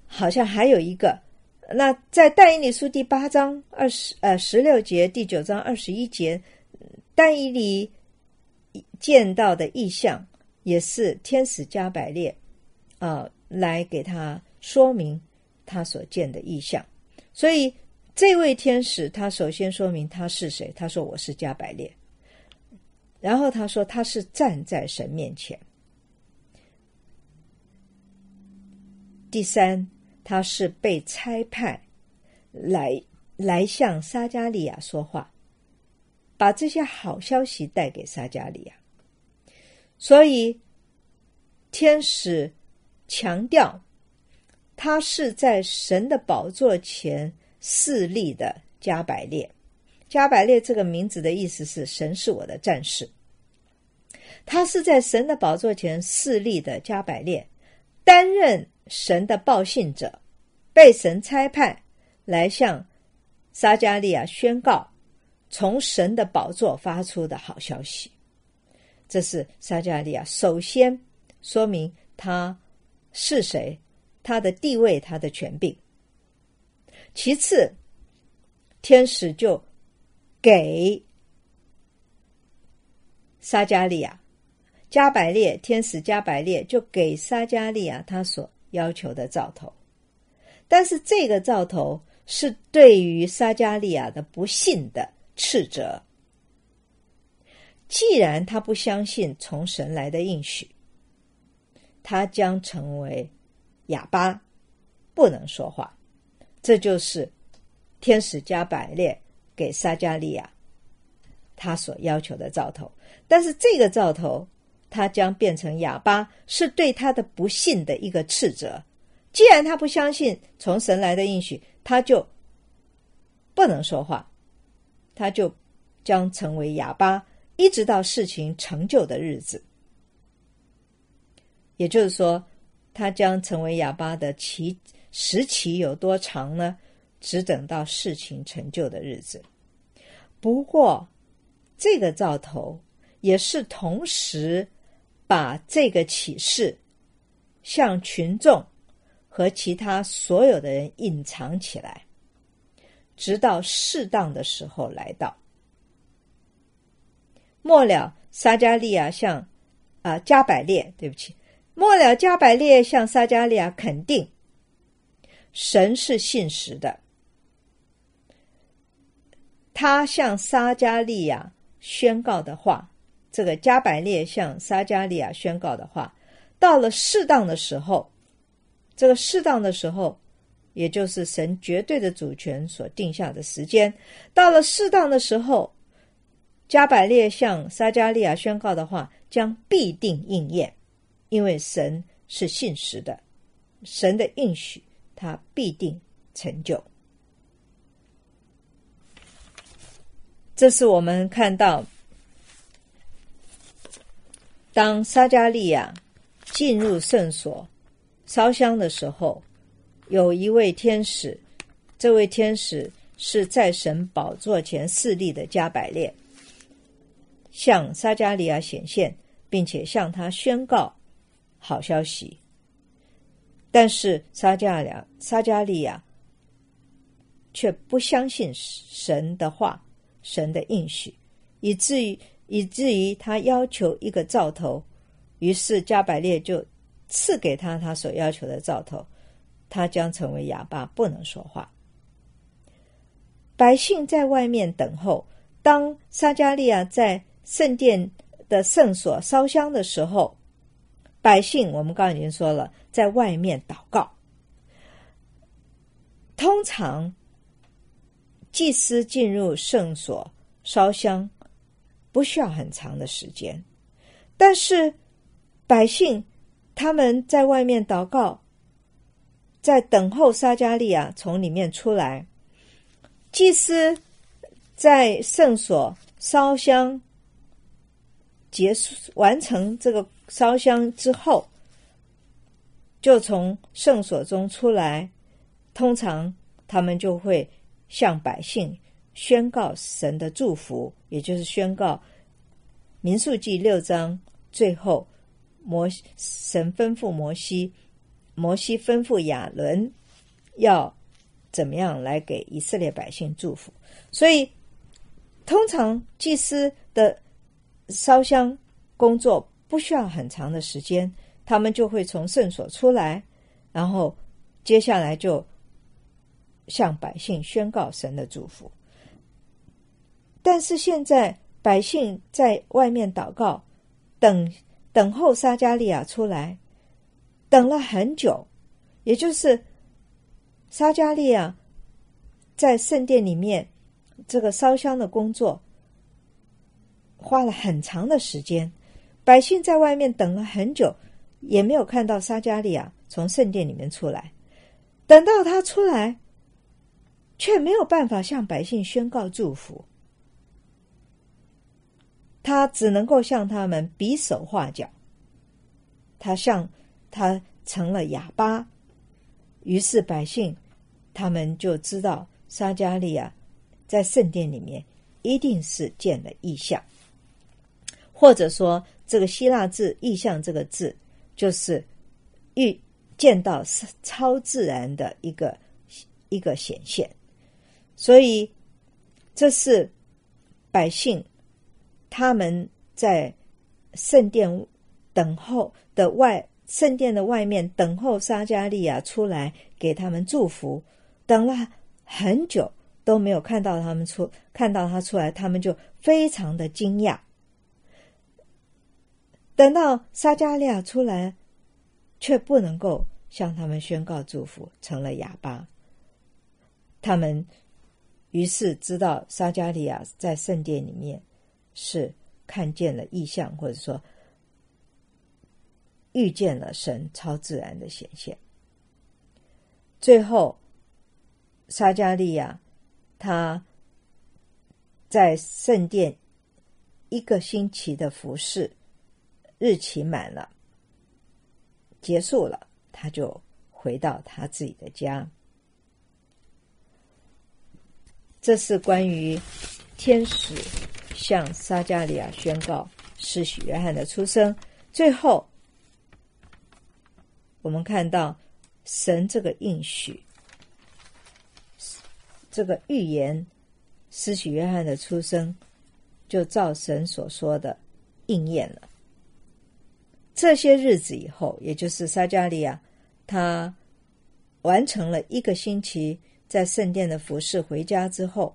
Speaker 1: 好像还有一个，那在但以理书第8章16节，第9章21节，但以理见到的异象也是天使加百列来给他说明他所见的异象。所以这位天使他首先说明他是谁，他说我是加百列，然后他说他是站在神面前。第三，他是被差派来向撒迦利亚说话，把这些好消息带给撒迦利亚。所以天使强调他是在神的宝座前侍立的加百列。加百列这个名字的意思是神是我的战士，他是在神的宝座前侍立的加百列，担任神的报信者，被神差派来向撒迦利亚宣告从神的宝座发出的好消息。这是撒迦利亚首先说明他是谁，他的地位，他的权柄。其次，天使就给撒迦利亚加百列，天使加百列就给撒迦利亚他所要求的兆头。但是这个兆头是对于撒迦利亚的不信的斥责。既然他不相信从神来的应许，他将成为哑巴，不能说话。这就是天使加百列给撒迦利亚他所要求的兆头。但是这个兆头他将变成哑巴，是对他的不信的一个斥责。既然他不相信从神来的应许，他就不能说话，他就将成为哑巴，一直到事情成就的日子。也就是说，他将成为哑巴的时期有多长呢？只等到事情成就的日子。不过这个兆头也是同时把这个启示向群众和其他所有的人隐藏起来，直到适当的时候来到。末了撒迦利亚向加百列，末了加百列向撒迦利亚肯定神是信实的。他向撒迦利亚宣告的话，这个加百列向撒迦利亚宣告的话，到了适当的时候，这个适当的时候也就是神绝对的主权所定下的时间，到了适当的时候，加百列向撒迦利亚宣告的话将必定应验，因为神是信实的，神的应许他必定成就。这是我们看到当撒迦利亚进入圣所烧香的时候，有一位天使，这位天使是在神宝座前侍立的加百列，向撒迦利亚显现，并且向他宣告好消息。但是撒迦利亚却不相信神的话，神的应许，以至于他要求一个兆头，于是加百列就赐给他所要求的兆头，他将成为哑巴，不能说话。百姓在外面等候，当撒迦利亚在圣殿的圣所烧香的时候，百姓我们刚才已经说了，在外面祷告。通常祭司进入圣所烧香不需要很长的时间，但是百姓他们在外面祷告，在等候撒迦利亚从里面出来。祭司在圣所烧香结束完成这个烧香之后，就从圣所中出来，通常他们就会向百姓宣告神的祝福，也就是宣告民数记6章最后神吩咐摩西吩咐亚伦要怎么样来给以色列百姓祝福。所以通常祭司的烧香工作不需要很长的时间，他们就会从圣所出来，然后接下来就向百姓宣告神的祝福。但是现在百姓在外面祷告，等候撒迦利亚出来，等了很久，也就是撒迦利亚在圣殿里面这个烧香的工作花了很长的时间，百姓在外面等了很久，也没有看到撒迦利亚从圣殿里面出来。等到他出来，却没有办法向百姓宣告祝福，他只能够向他们比手画脚，他成了哑巴。于是百姓他们就知道撒迦利亚在圣殿里面一定是见了异象，或者说这个希腊字异象这个字就是见到超自然的一个显现。所以这是百姓他们在圣殿等候的圣殿的外面等候撒迦利亚出来给他们祝福，等了很久都没有看到他出来，他们就非常的惊讶。等到撒迦利亚出来，却不能够向他们宣告祝福，成了哑巴。他们于是知道撒迦利亚在圣殿里面是看见了异象，或者说遇见了神超自然的显现。最后撒迦利亚他在圣殿1个星期的服事日期满了，结束了，他就回到他自己的家。这是关于天使向撒迦利亚宣告施洗约翰的出生。最后我们看到神这个应许，这个预言施洗约翰的出生就照神所说的应验了。这些日子以后，也就是撒迦利亚他完成了1个星期在圣殿的服事回家之后，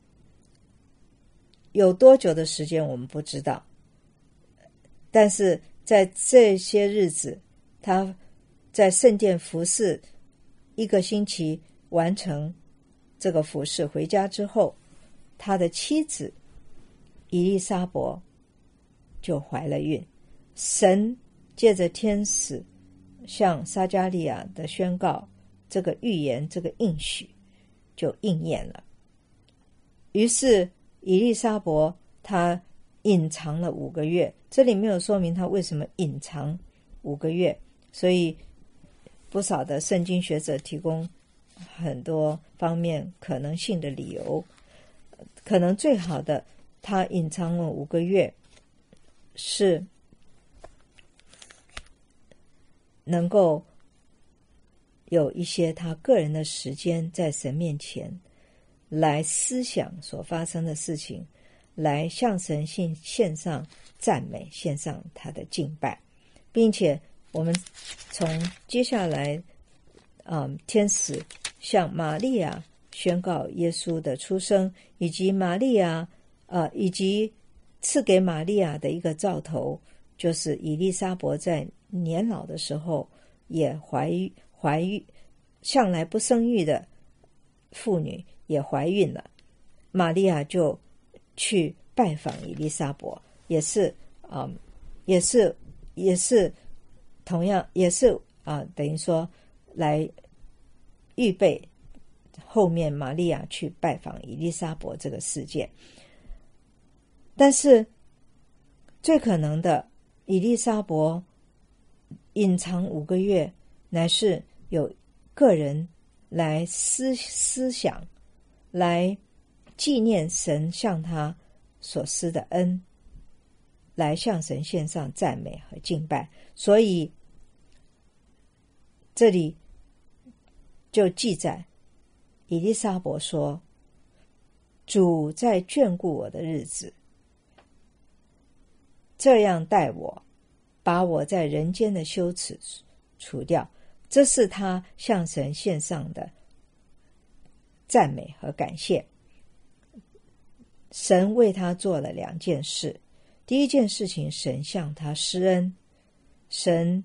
Speaker 1: 有多久的时间我们不知道，但是在这些日子他在圣殿服事1个星期完成这个服事回家之后，他的妻子以利沙伯就怀了孕。神借着天使向撒迦利亚的宣告，这个预言，这个应许就应验了。于是以利沙伯他隐藏了5个月，这里没有说明他为什么隐藏5个月，所以不少的圣经学者提供很多方面可能性的理由。可能最好的，他隐藏了5个月是能够有一些他个人的时间在神面前来思想所发生的事情，来向神献上赞美，献上他的敬拜。并且我们从接下来天使向玛利亚宣告耶稣的出生，以及以及赐给玛利亚的一个兆头，就是以利沙伯在年老的时候也怀孕，向来不生育的妇女也怀孕了，玛利亚就去拜访以利沙伯，也是同样也是等于说来预备后面玛利亚去拜访以利沙伯这个事件。但是最可能的，以利沙伯隐藏5个月，乃是有个人来思想，来纪念神向他所施的恩，来向神献上赞美和敬拜。所以这里就记载以利沙伯说，主在眷顾我的日子，这样待我，把我在人间的羞耻除掉。这是他向神献上的赞美和感谢。神为他做了2件事。第一件事情，神向他施恩，神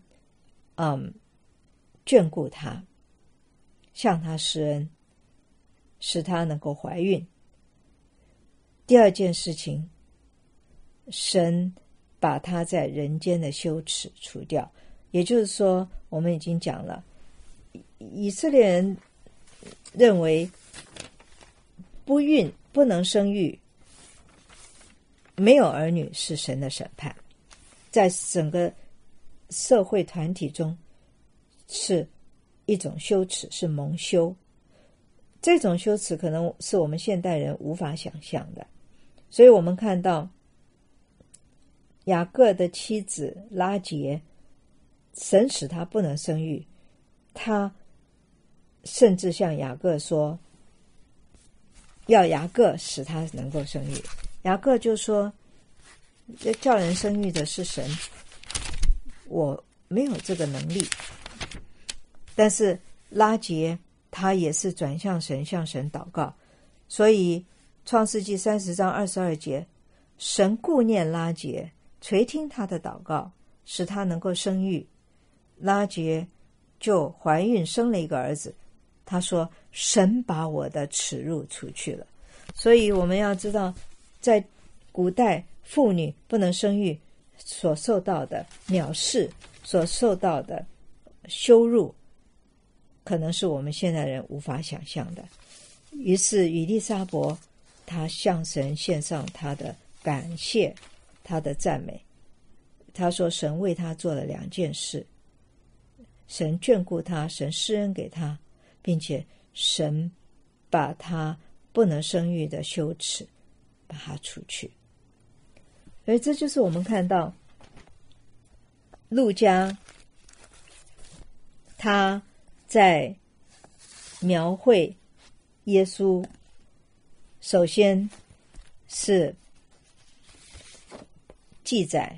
Speaker 1: 眷顾他，向他施恩，使他能够怀孕。第二件事情，神把他在人间的羞耻除掉。也就是说，我们已经讲了，以色列人认为不能生育，没有儿女是神的审判，在整个社会团体中是一种羞耻，是蒙羞。这种羞耻可能是我们现代人无法想象的。所以我们看到雅各的妻子拉结，神使他不能生育，他甚至向雅各说要雅各使他能够生育。雅各就说，叫人生育的是神，我没有这个能力。但是拉结他也是转向神，向神祷告。所以创世纪30章22节，神顾念拉结，垂听他的祷告，使他能够生育。拉结就怀孕生了一个儿子。他说，神把我的耻辱除去了。所以我们要知道，在古代妇女不能生育所受到的藐视，所受到的羞辱，可能是我们现代人无法想象的。于是以利沙伯他向神献上他的感谢，他的赞美。他说神为他做了2件事，神眷顾他，神施恩给他，并且神把他不能生育的羞耻把他除去。所以这就是我们看到路加他在描绘耶稣，首先是记载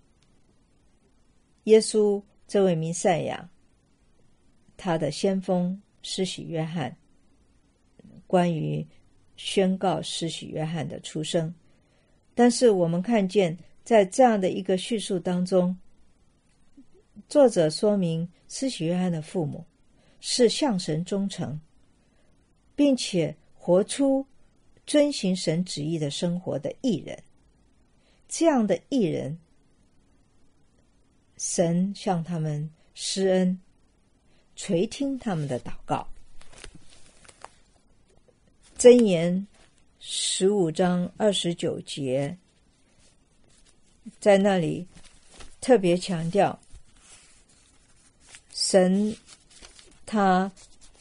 Speaker 1: 耶稣这位弥赛亚，他的先锋施洗约翰，关于宣告施洗约翰的出生。但是我们看见在这样的一个叙述当中，作者说明施洗约翰的父母是向神忠诚，并且活出遵行神旨意的生活的义人。这样的义人，神向他们施恩，垂听他们的祷告。箴言15章29节，在那里特别强调，神他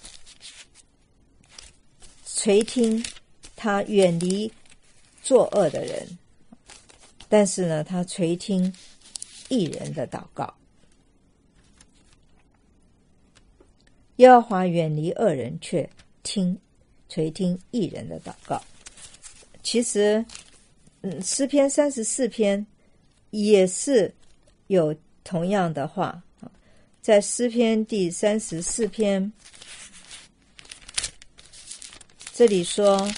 Speaker 1: 垂听，他远离作恶的人，但是呢，他垂听义人的祷告。耶和华远离恶人，却垂听义人的祷告。其实诗篇34篇也是有同样的话。在诗篇第34篇，这里说，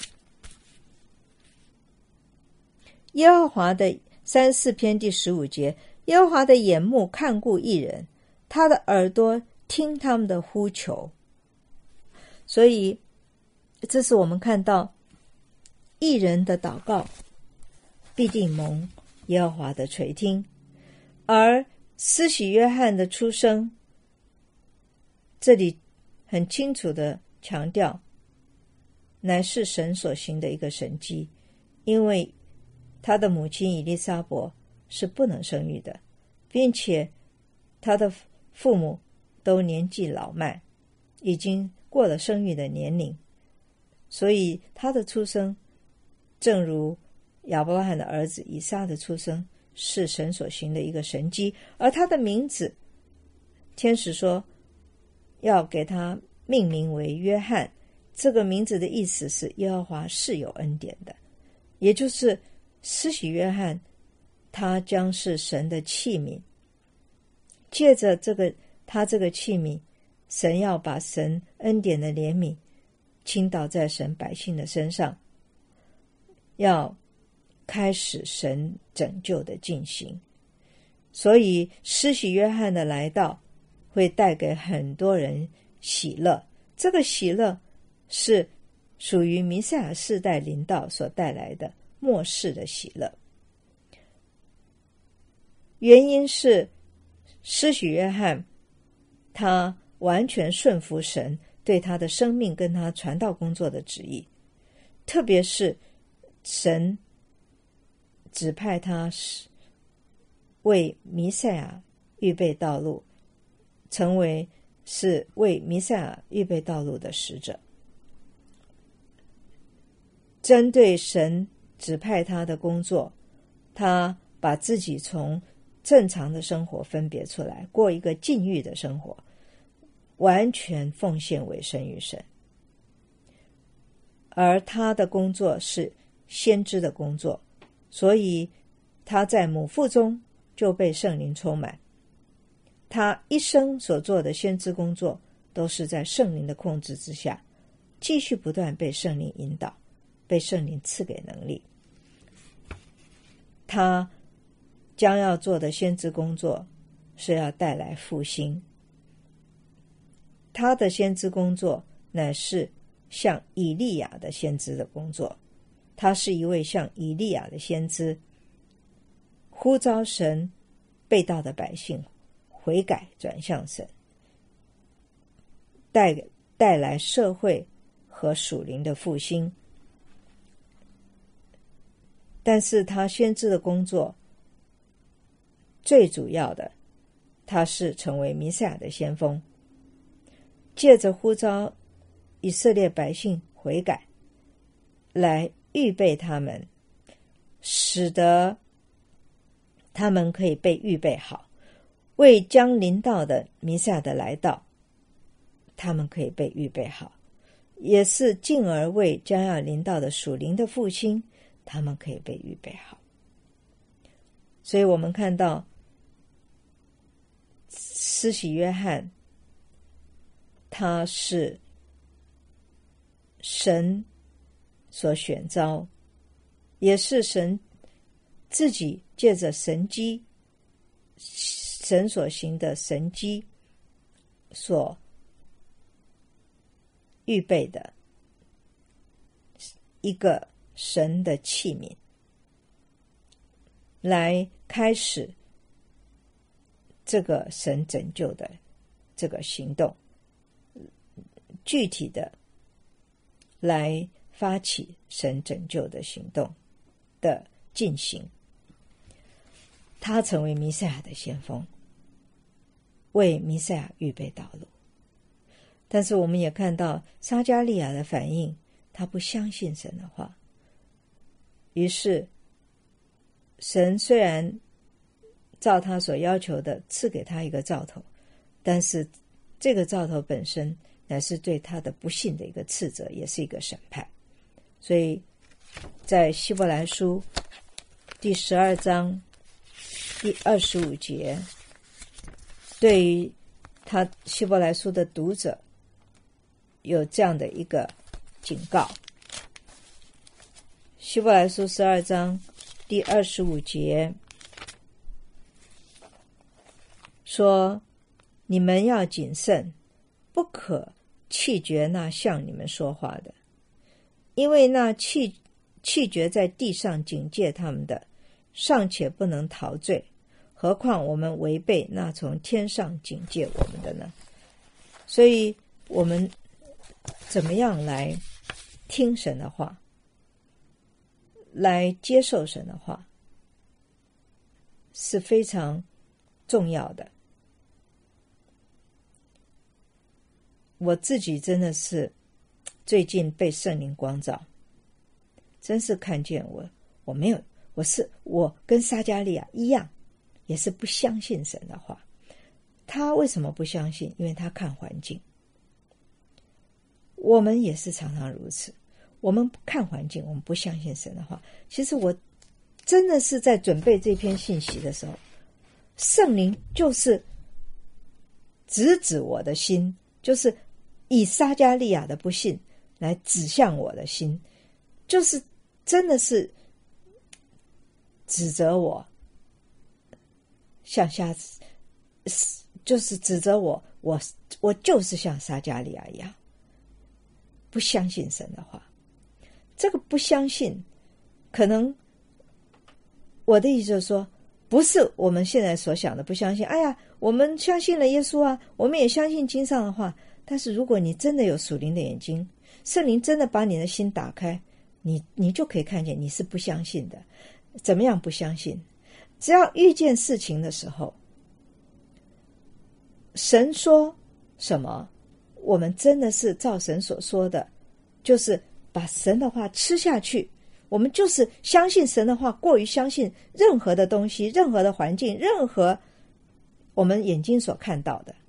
Speaker 1: 耶和华的34篇第15节，耶和华的眼目看顾义人，他的耳朵听他们的呼求。所以这是我们看到义人的祷告必定蒙耶和华的垂听。而施洗约翰的出生，这里很清楚地强调，乃是神所行的一个神迹，因为他的母亲以利沙伯是不能生育的，并且他的父母都年纪老迈，已经过了生育的年龄，所以他的出生，正如亚伯拉罕的儿子以撒的出生，是神所行的一个神迹。而他的名字，天使说要给他命名为约翰，这个名字的意思是耶和华是有恩典的，也就是施洗约翰他将是神的器皿，借着他这个器皿，神要把神恩典的怜悯倾倒在神百姓的身上，要开始神拯救的进行。所以施洗约翰的来到会带给很多人喜乐，这个喜乐是属于弥赛亚世代临到所带来的末世的喜乐。原因是施洗约翰他完全顺服神对他的生命跟他传道工作的旨意，特别是神指派他为弥赛亚预备道路，成为是为弥赛亚预备道路的使者。针对神指派他的工作，他把自己从正常的生活分别出来，过一个禁欲的生活，完全奉献委身于神。而他的工作是先知的工作，所以他在母腹中就被圣灵充满，他一生所做的先知工作都是在圣灵的控制之下，继续不断被圣灵引导，被圣灵赐给能力。他将要做的先知工作是要带来复兴，他的先知工作乃是像以利亚的先知的工作，他是一位像以利亚的先知，呼召神背道的百姓悔改转向神，带来社会和属灵的复兴。但是他先知的工作最主要的，他是成为弥赛亚的先锋，借着呼召以色列百姓悔改，来预备他们，使得他们可以被预备好，为将临到的弥赛亚的来到，他们可以被预备好，也是进而为将要临到的属灵的复兴，他们可以被预备好。所以我们看到施洗约翰他是神所选召，也是神自己借着神所行的神迹所预备的一个神的器皿，来开始这个神拯救的这个行动，具体的来发起神拯救的行动的进行。他成为弥赛亚的先锋，为弥赛亚预备道路。但是我们也看到撒迦利亚的反应，他不相信神的话，于是神虽然照他所要求的赐给他一个兆头，但是这个兆头本身乃是对他的不信的一个斥责，也是一个审判。所以在希伯来书第12章第25节，对于他希伯来书的读者有这样的一个警告。希伯来书12章第25节说，你们要谨慎，不可弃绝那向你们说话的，因为那弃绝在地上警戒他们的，尚且不能逃罪，何况我们违背那从天上警戒我们的呢？所以我们怎么样来听神的话，来接受神的话，是非常重要的。我自己真的是最近被圣灵光照，真是看见我没有，我跟撒迦利亚一样，也是不相信神的话。他为什么不相信？因为他看环境， 我们也是常常如此。我们看环境，我们不相信神的话。其实我真的是在准备这篇信息的时候，圣灵就是直指我的心，就是以撒迦利亚的不信来指向我的心，就是真的是指责我，就是指责我就是像撒迦利亚一样不相信神的话。这个不相信，可能我的意思就是说，不是我们现在所想的不相信。哎呀，我们相信了耶稣啊，我们也相信经上的话。但是如果你真的有属灵的眼睛，圣灵真的把你的心打开，你就可以看见你是不相信的。怎么样不相信？只要遇见事情的时候，神说什么，我们真的是照神所说的，就是把神的话吃下去。我们就是相信神的话，过于相信任何的东西，任何的环境，任何我们眼睛所看到的。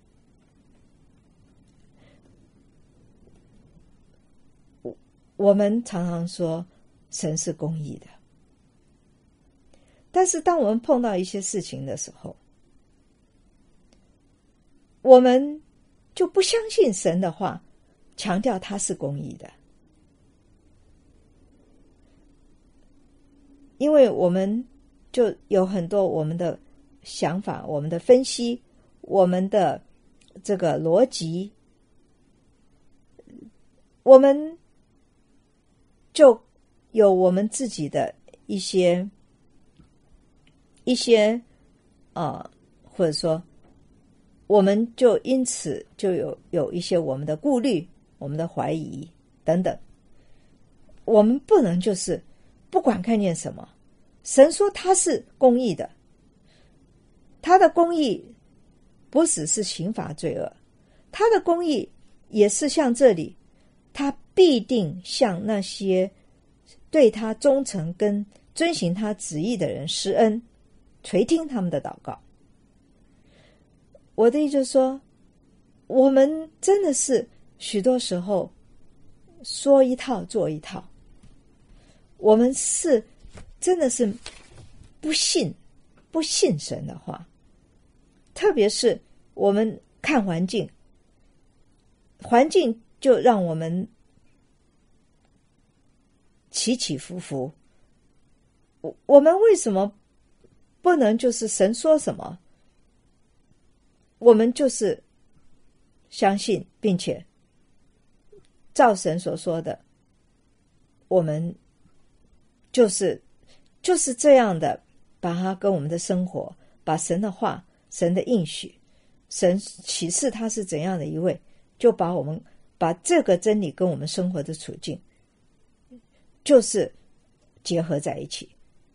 Speaker 1: 我们常常说神是公义的，但是当我们碰到一些事情的时候，我们就不相信神的话，强调他是公义的。因为我们就有很多我们的想法，我们的分析，我们的这个逻辑，我们就有我们自己的一些或者说我们就因此就有一些我们的顾虑，我们的怀疑等等。我们不能就是不管看见什么，神说他是公义的，他的公义不只是刑罚罪恶，他的公义也是像这里，他必定向那些对他忠诚跟遵行他旨意的人施恩，垂听他们的祷告。我的意思就是说，我们真的是许多时候说一套做一套，我们是真的是不信神的话。特别是我们看环境就让我们起起伏伏。我们为什么不能就是神说什么，我们就是相信，并且照神所说的，我们就是这样的把它跟我们的生活，把神的话，神的应许，神启示他是怎样的一位，就把这个真理跟我们生活的处境就是结合在一起。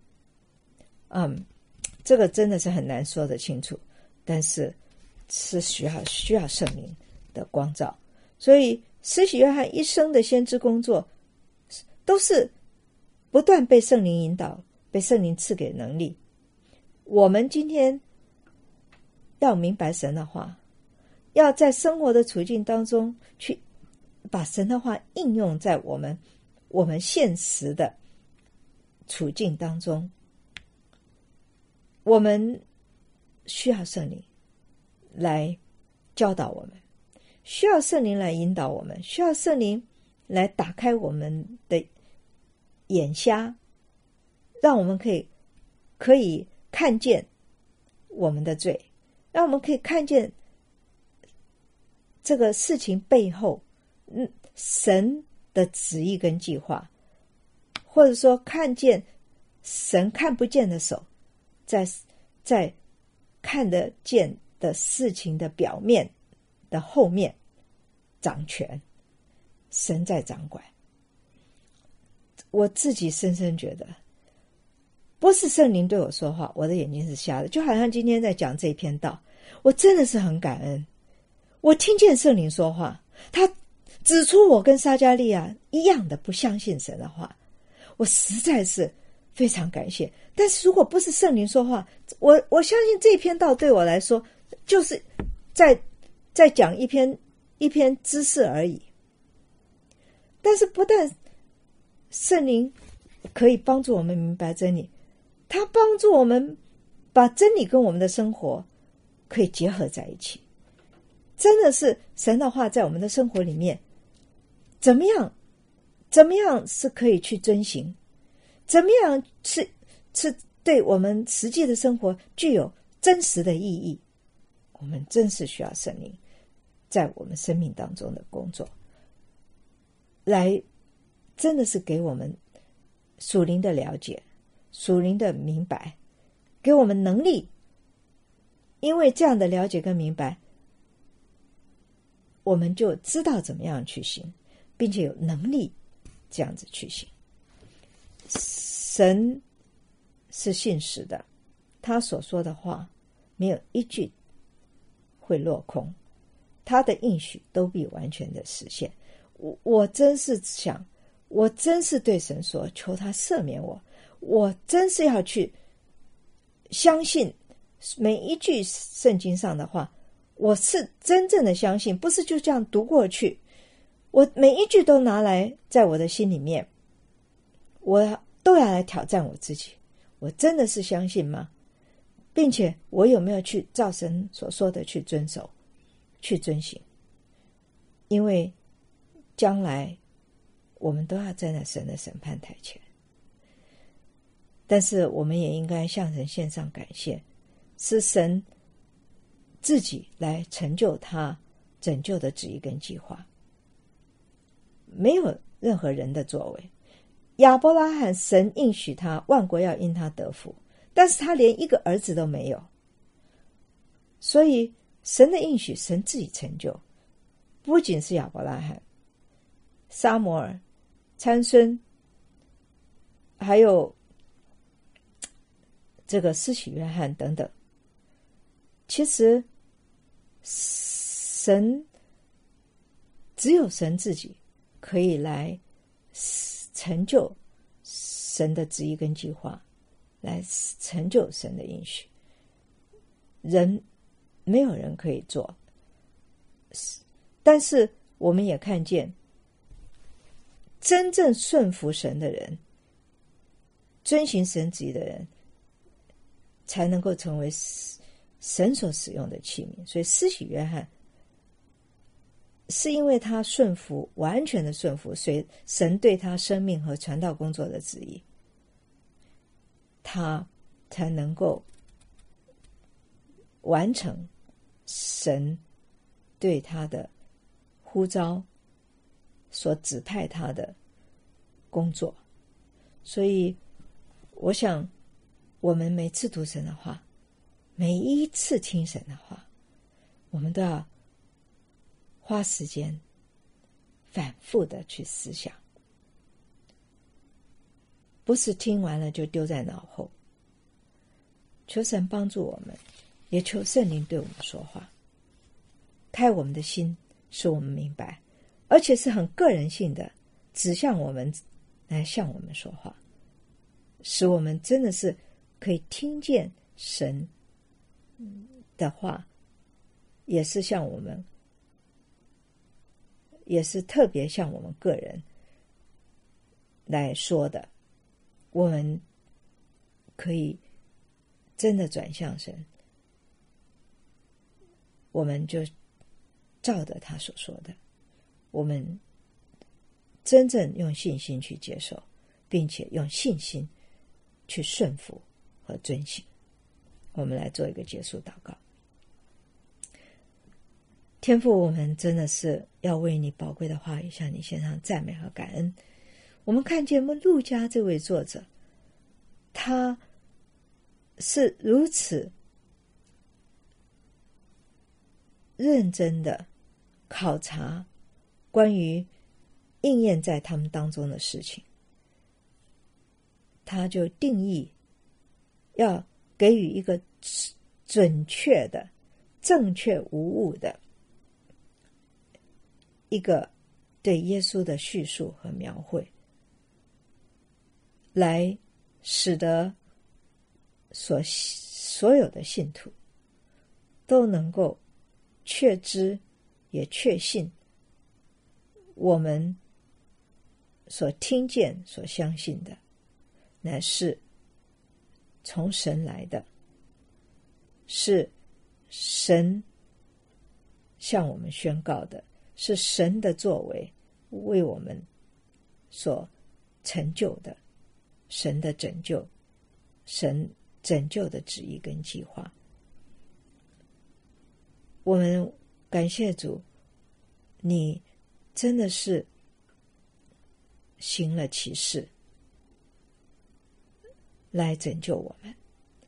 Speaker 1: 这个真的是很难说得清楚，但是是需要圣灵的光照。所以施洗约翰一生的先知工作都是不断被圣灵引导，被圣灵赐给能力。我们今天要明白神的话，要在生活的处境当中去把神的话应用在我们现实的处境当中。我们需要圣灵来教导我们，需要圣灵来引导我们，需要圣灵来打开我们的眼瞎，让我们可以看见我们的罪，让我们可以看见这个事情背后神的旨意跟计划，或者说看见神看不见的手在看得见的事情的表面的后面掌权，神在掌管。我自己深深觉得，不是圣灵对我说话，我的眼睛是瞎的。就好像今天在讲这篇道，我真的是很感恩，我听见圣灵说话，他指出我跟撒迦利亚一样的不相信神的话，我实在是非常感谢。但是如果不是圣灵说话，我相信这篇道对我来说就是在讲一篇知识而已， 但是不但圣灵可以帮助我们明白真理，它帮助我们把真理跟我们的生活可以结合在一起。真的是神的话在我们的生活里面，怎么样是可以去遵行，怎么样是对我们实际的生活具有真实的意义。我们真是需要圣灵在我们生命当中的工作，来真的是给我们属灵的了解，属灵的明白，给我们能力。因为这样的了解跟明白，我们就知道怎么样去行，并且有能力这样子去行。神是信实的，他所说的话没有一句会落空，他的应许都必完全的实现。我真是想，我真是对神说，求他赦免我，我真是要去相信每一句圣经上的话，我是真正的相信，不是就这样读过去，我每一句都拿来在我的心里面，我都要来挑战我自己，我真的是相信吗？并且我有没有去照神所说的去遵守，去遵行？因为将来我们都要站在神的审判台前，但是我们也应该向神献上感谢，是神自己来成就他拯救的旨意跟计划，没有任何人的作为。亚伯拉罕神应许他万国要因他得福，但是他连一个儿子都没有，所以神的应许神自己成就，不仅是亚伯拉罕、撒母耳、参孙，还有这个施洗约翰等等。其实神只有神自己可以来成就神的旨意跟计划，来成就神的应许，人没有人可以做。但是我们也看见真正顺服神的人，遵行神旨意的人，才能够成为神所使用的器皿。所以施洗约翰是因为他顺服，完全的顺服神对他生命和传道工作的旨意，他才能够完成神对他的呼召所指派他的工作。所以我想我们每次读神的话，每一次听神的话，我们都要花时间反复的去思想，不是听完了就丢在脑后。求神帮助我们，也求圣灵对我们说话，开我们的心，使我们明白，而且是很个人性的指向我们，来向我们说话，使我们真的是可以听见神的话，也是向我们，也是特别向我们个人来说的。我们可以真的转向神，我们就照着他所说的，我们真正用信心去接受，并且用信心去顺服和遵行。我们来做一个结束祷告。天父，我们真的是要为你宝贵的话语向你献上赞美和感恩。我们看见路加这位作者，他是如此认真的考察关于应验在他们当中的事情，他就定义要给予一个准确的、正确无误的一个对耶稣的叙述和描绘，来使得所有的信徒都能够确知也确信我们所听见、所相信的，乃是从神来的，是神向我们宣告的，是神的作为为我们所成就的，神的拯救，神拯救的旨意跟计划。我们感谢主，你真的是行了奇事来拯救我们。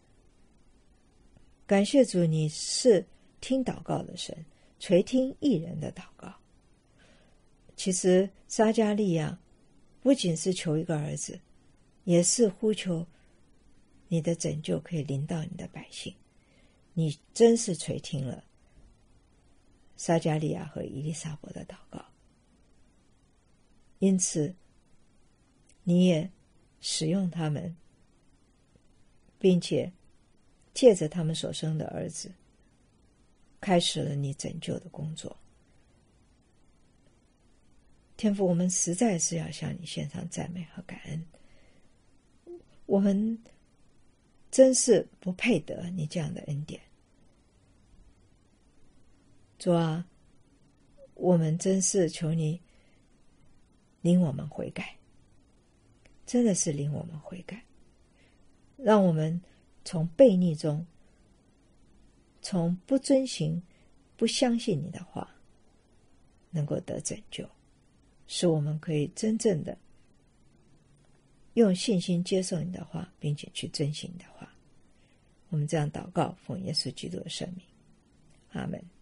Speaker 1: 感谢主，你是听祷告的神，垂听义人的祷告。其实撒迦利亚不仅是求一个儿子，也是呼求你的拯救可以临到你的百姓。你真是垂听了撒迦利亚和以利撒伯的祷告，因此你也使用他们，并且借着他们所生的儿子开始了你拯救的工作。天父，我们实在是要向你献上赞美和感恩，我们真是不配得你这样的恩典。主啊，我们真是求你领我们悔改，真的是领我们悔改，让我们从悖逆中，从不遵行、不相信你的话，能够得拯救，使我们可以真正的用信心接受你的话，并且去遵行你的话。我们这样祷告，奉耶稣基督的圣名，阿们。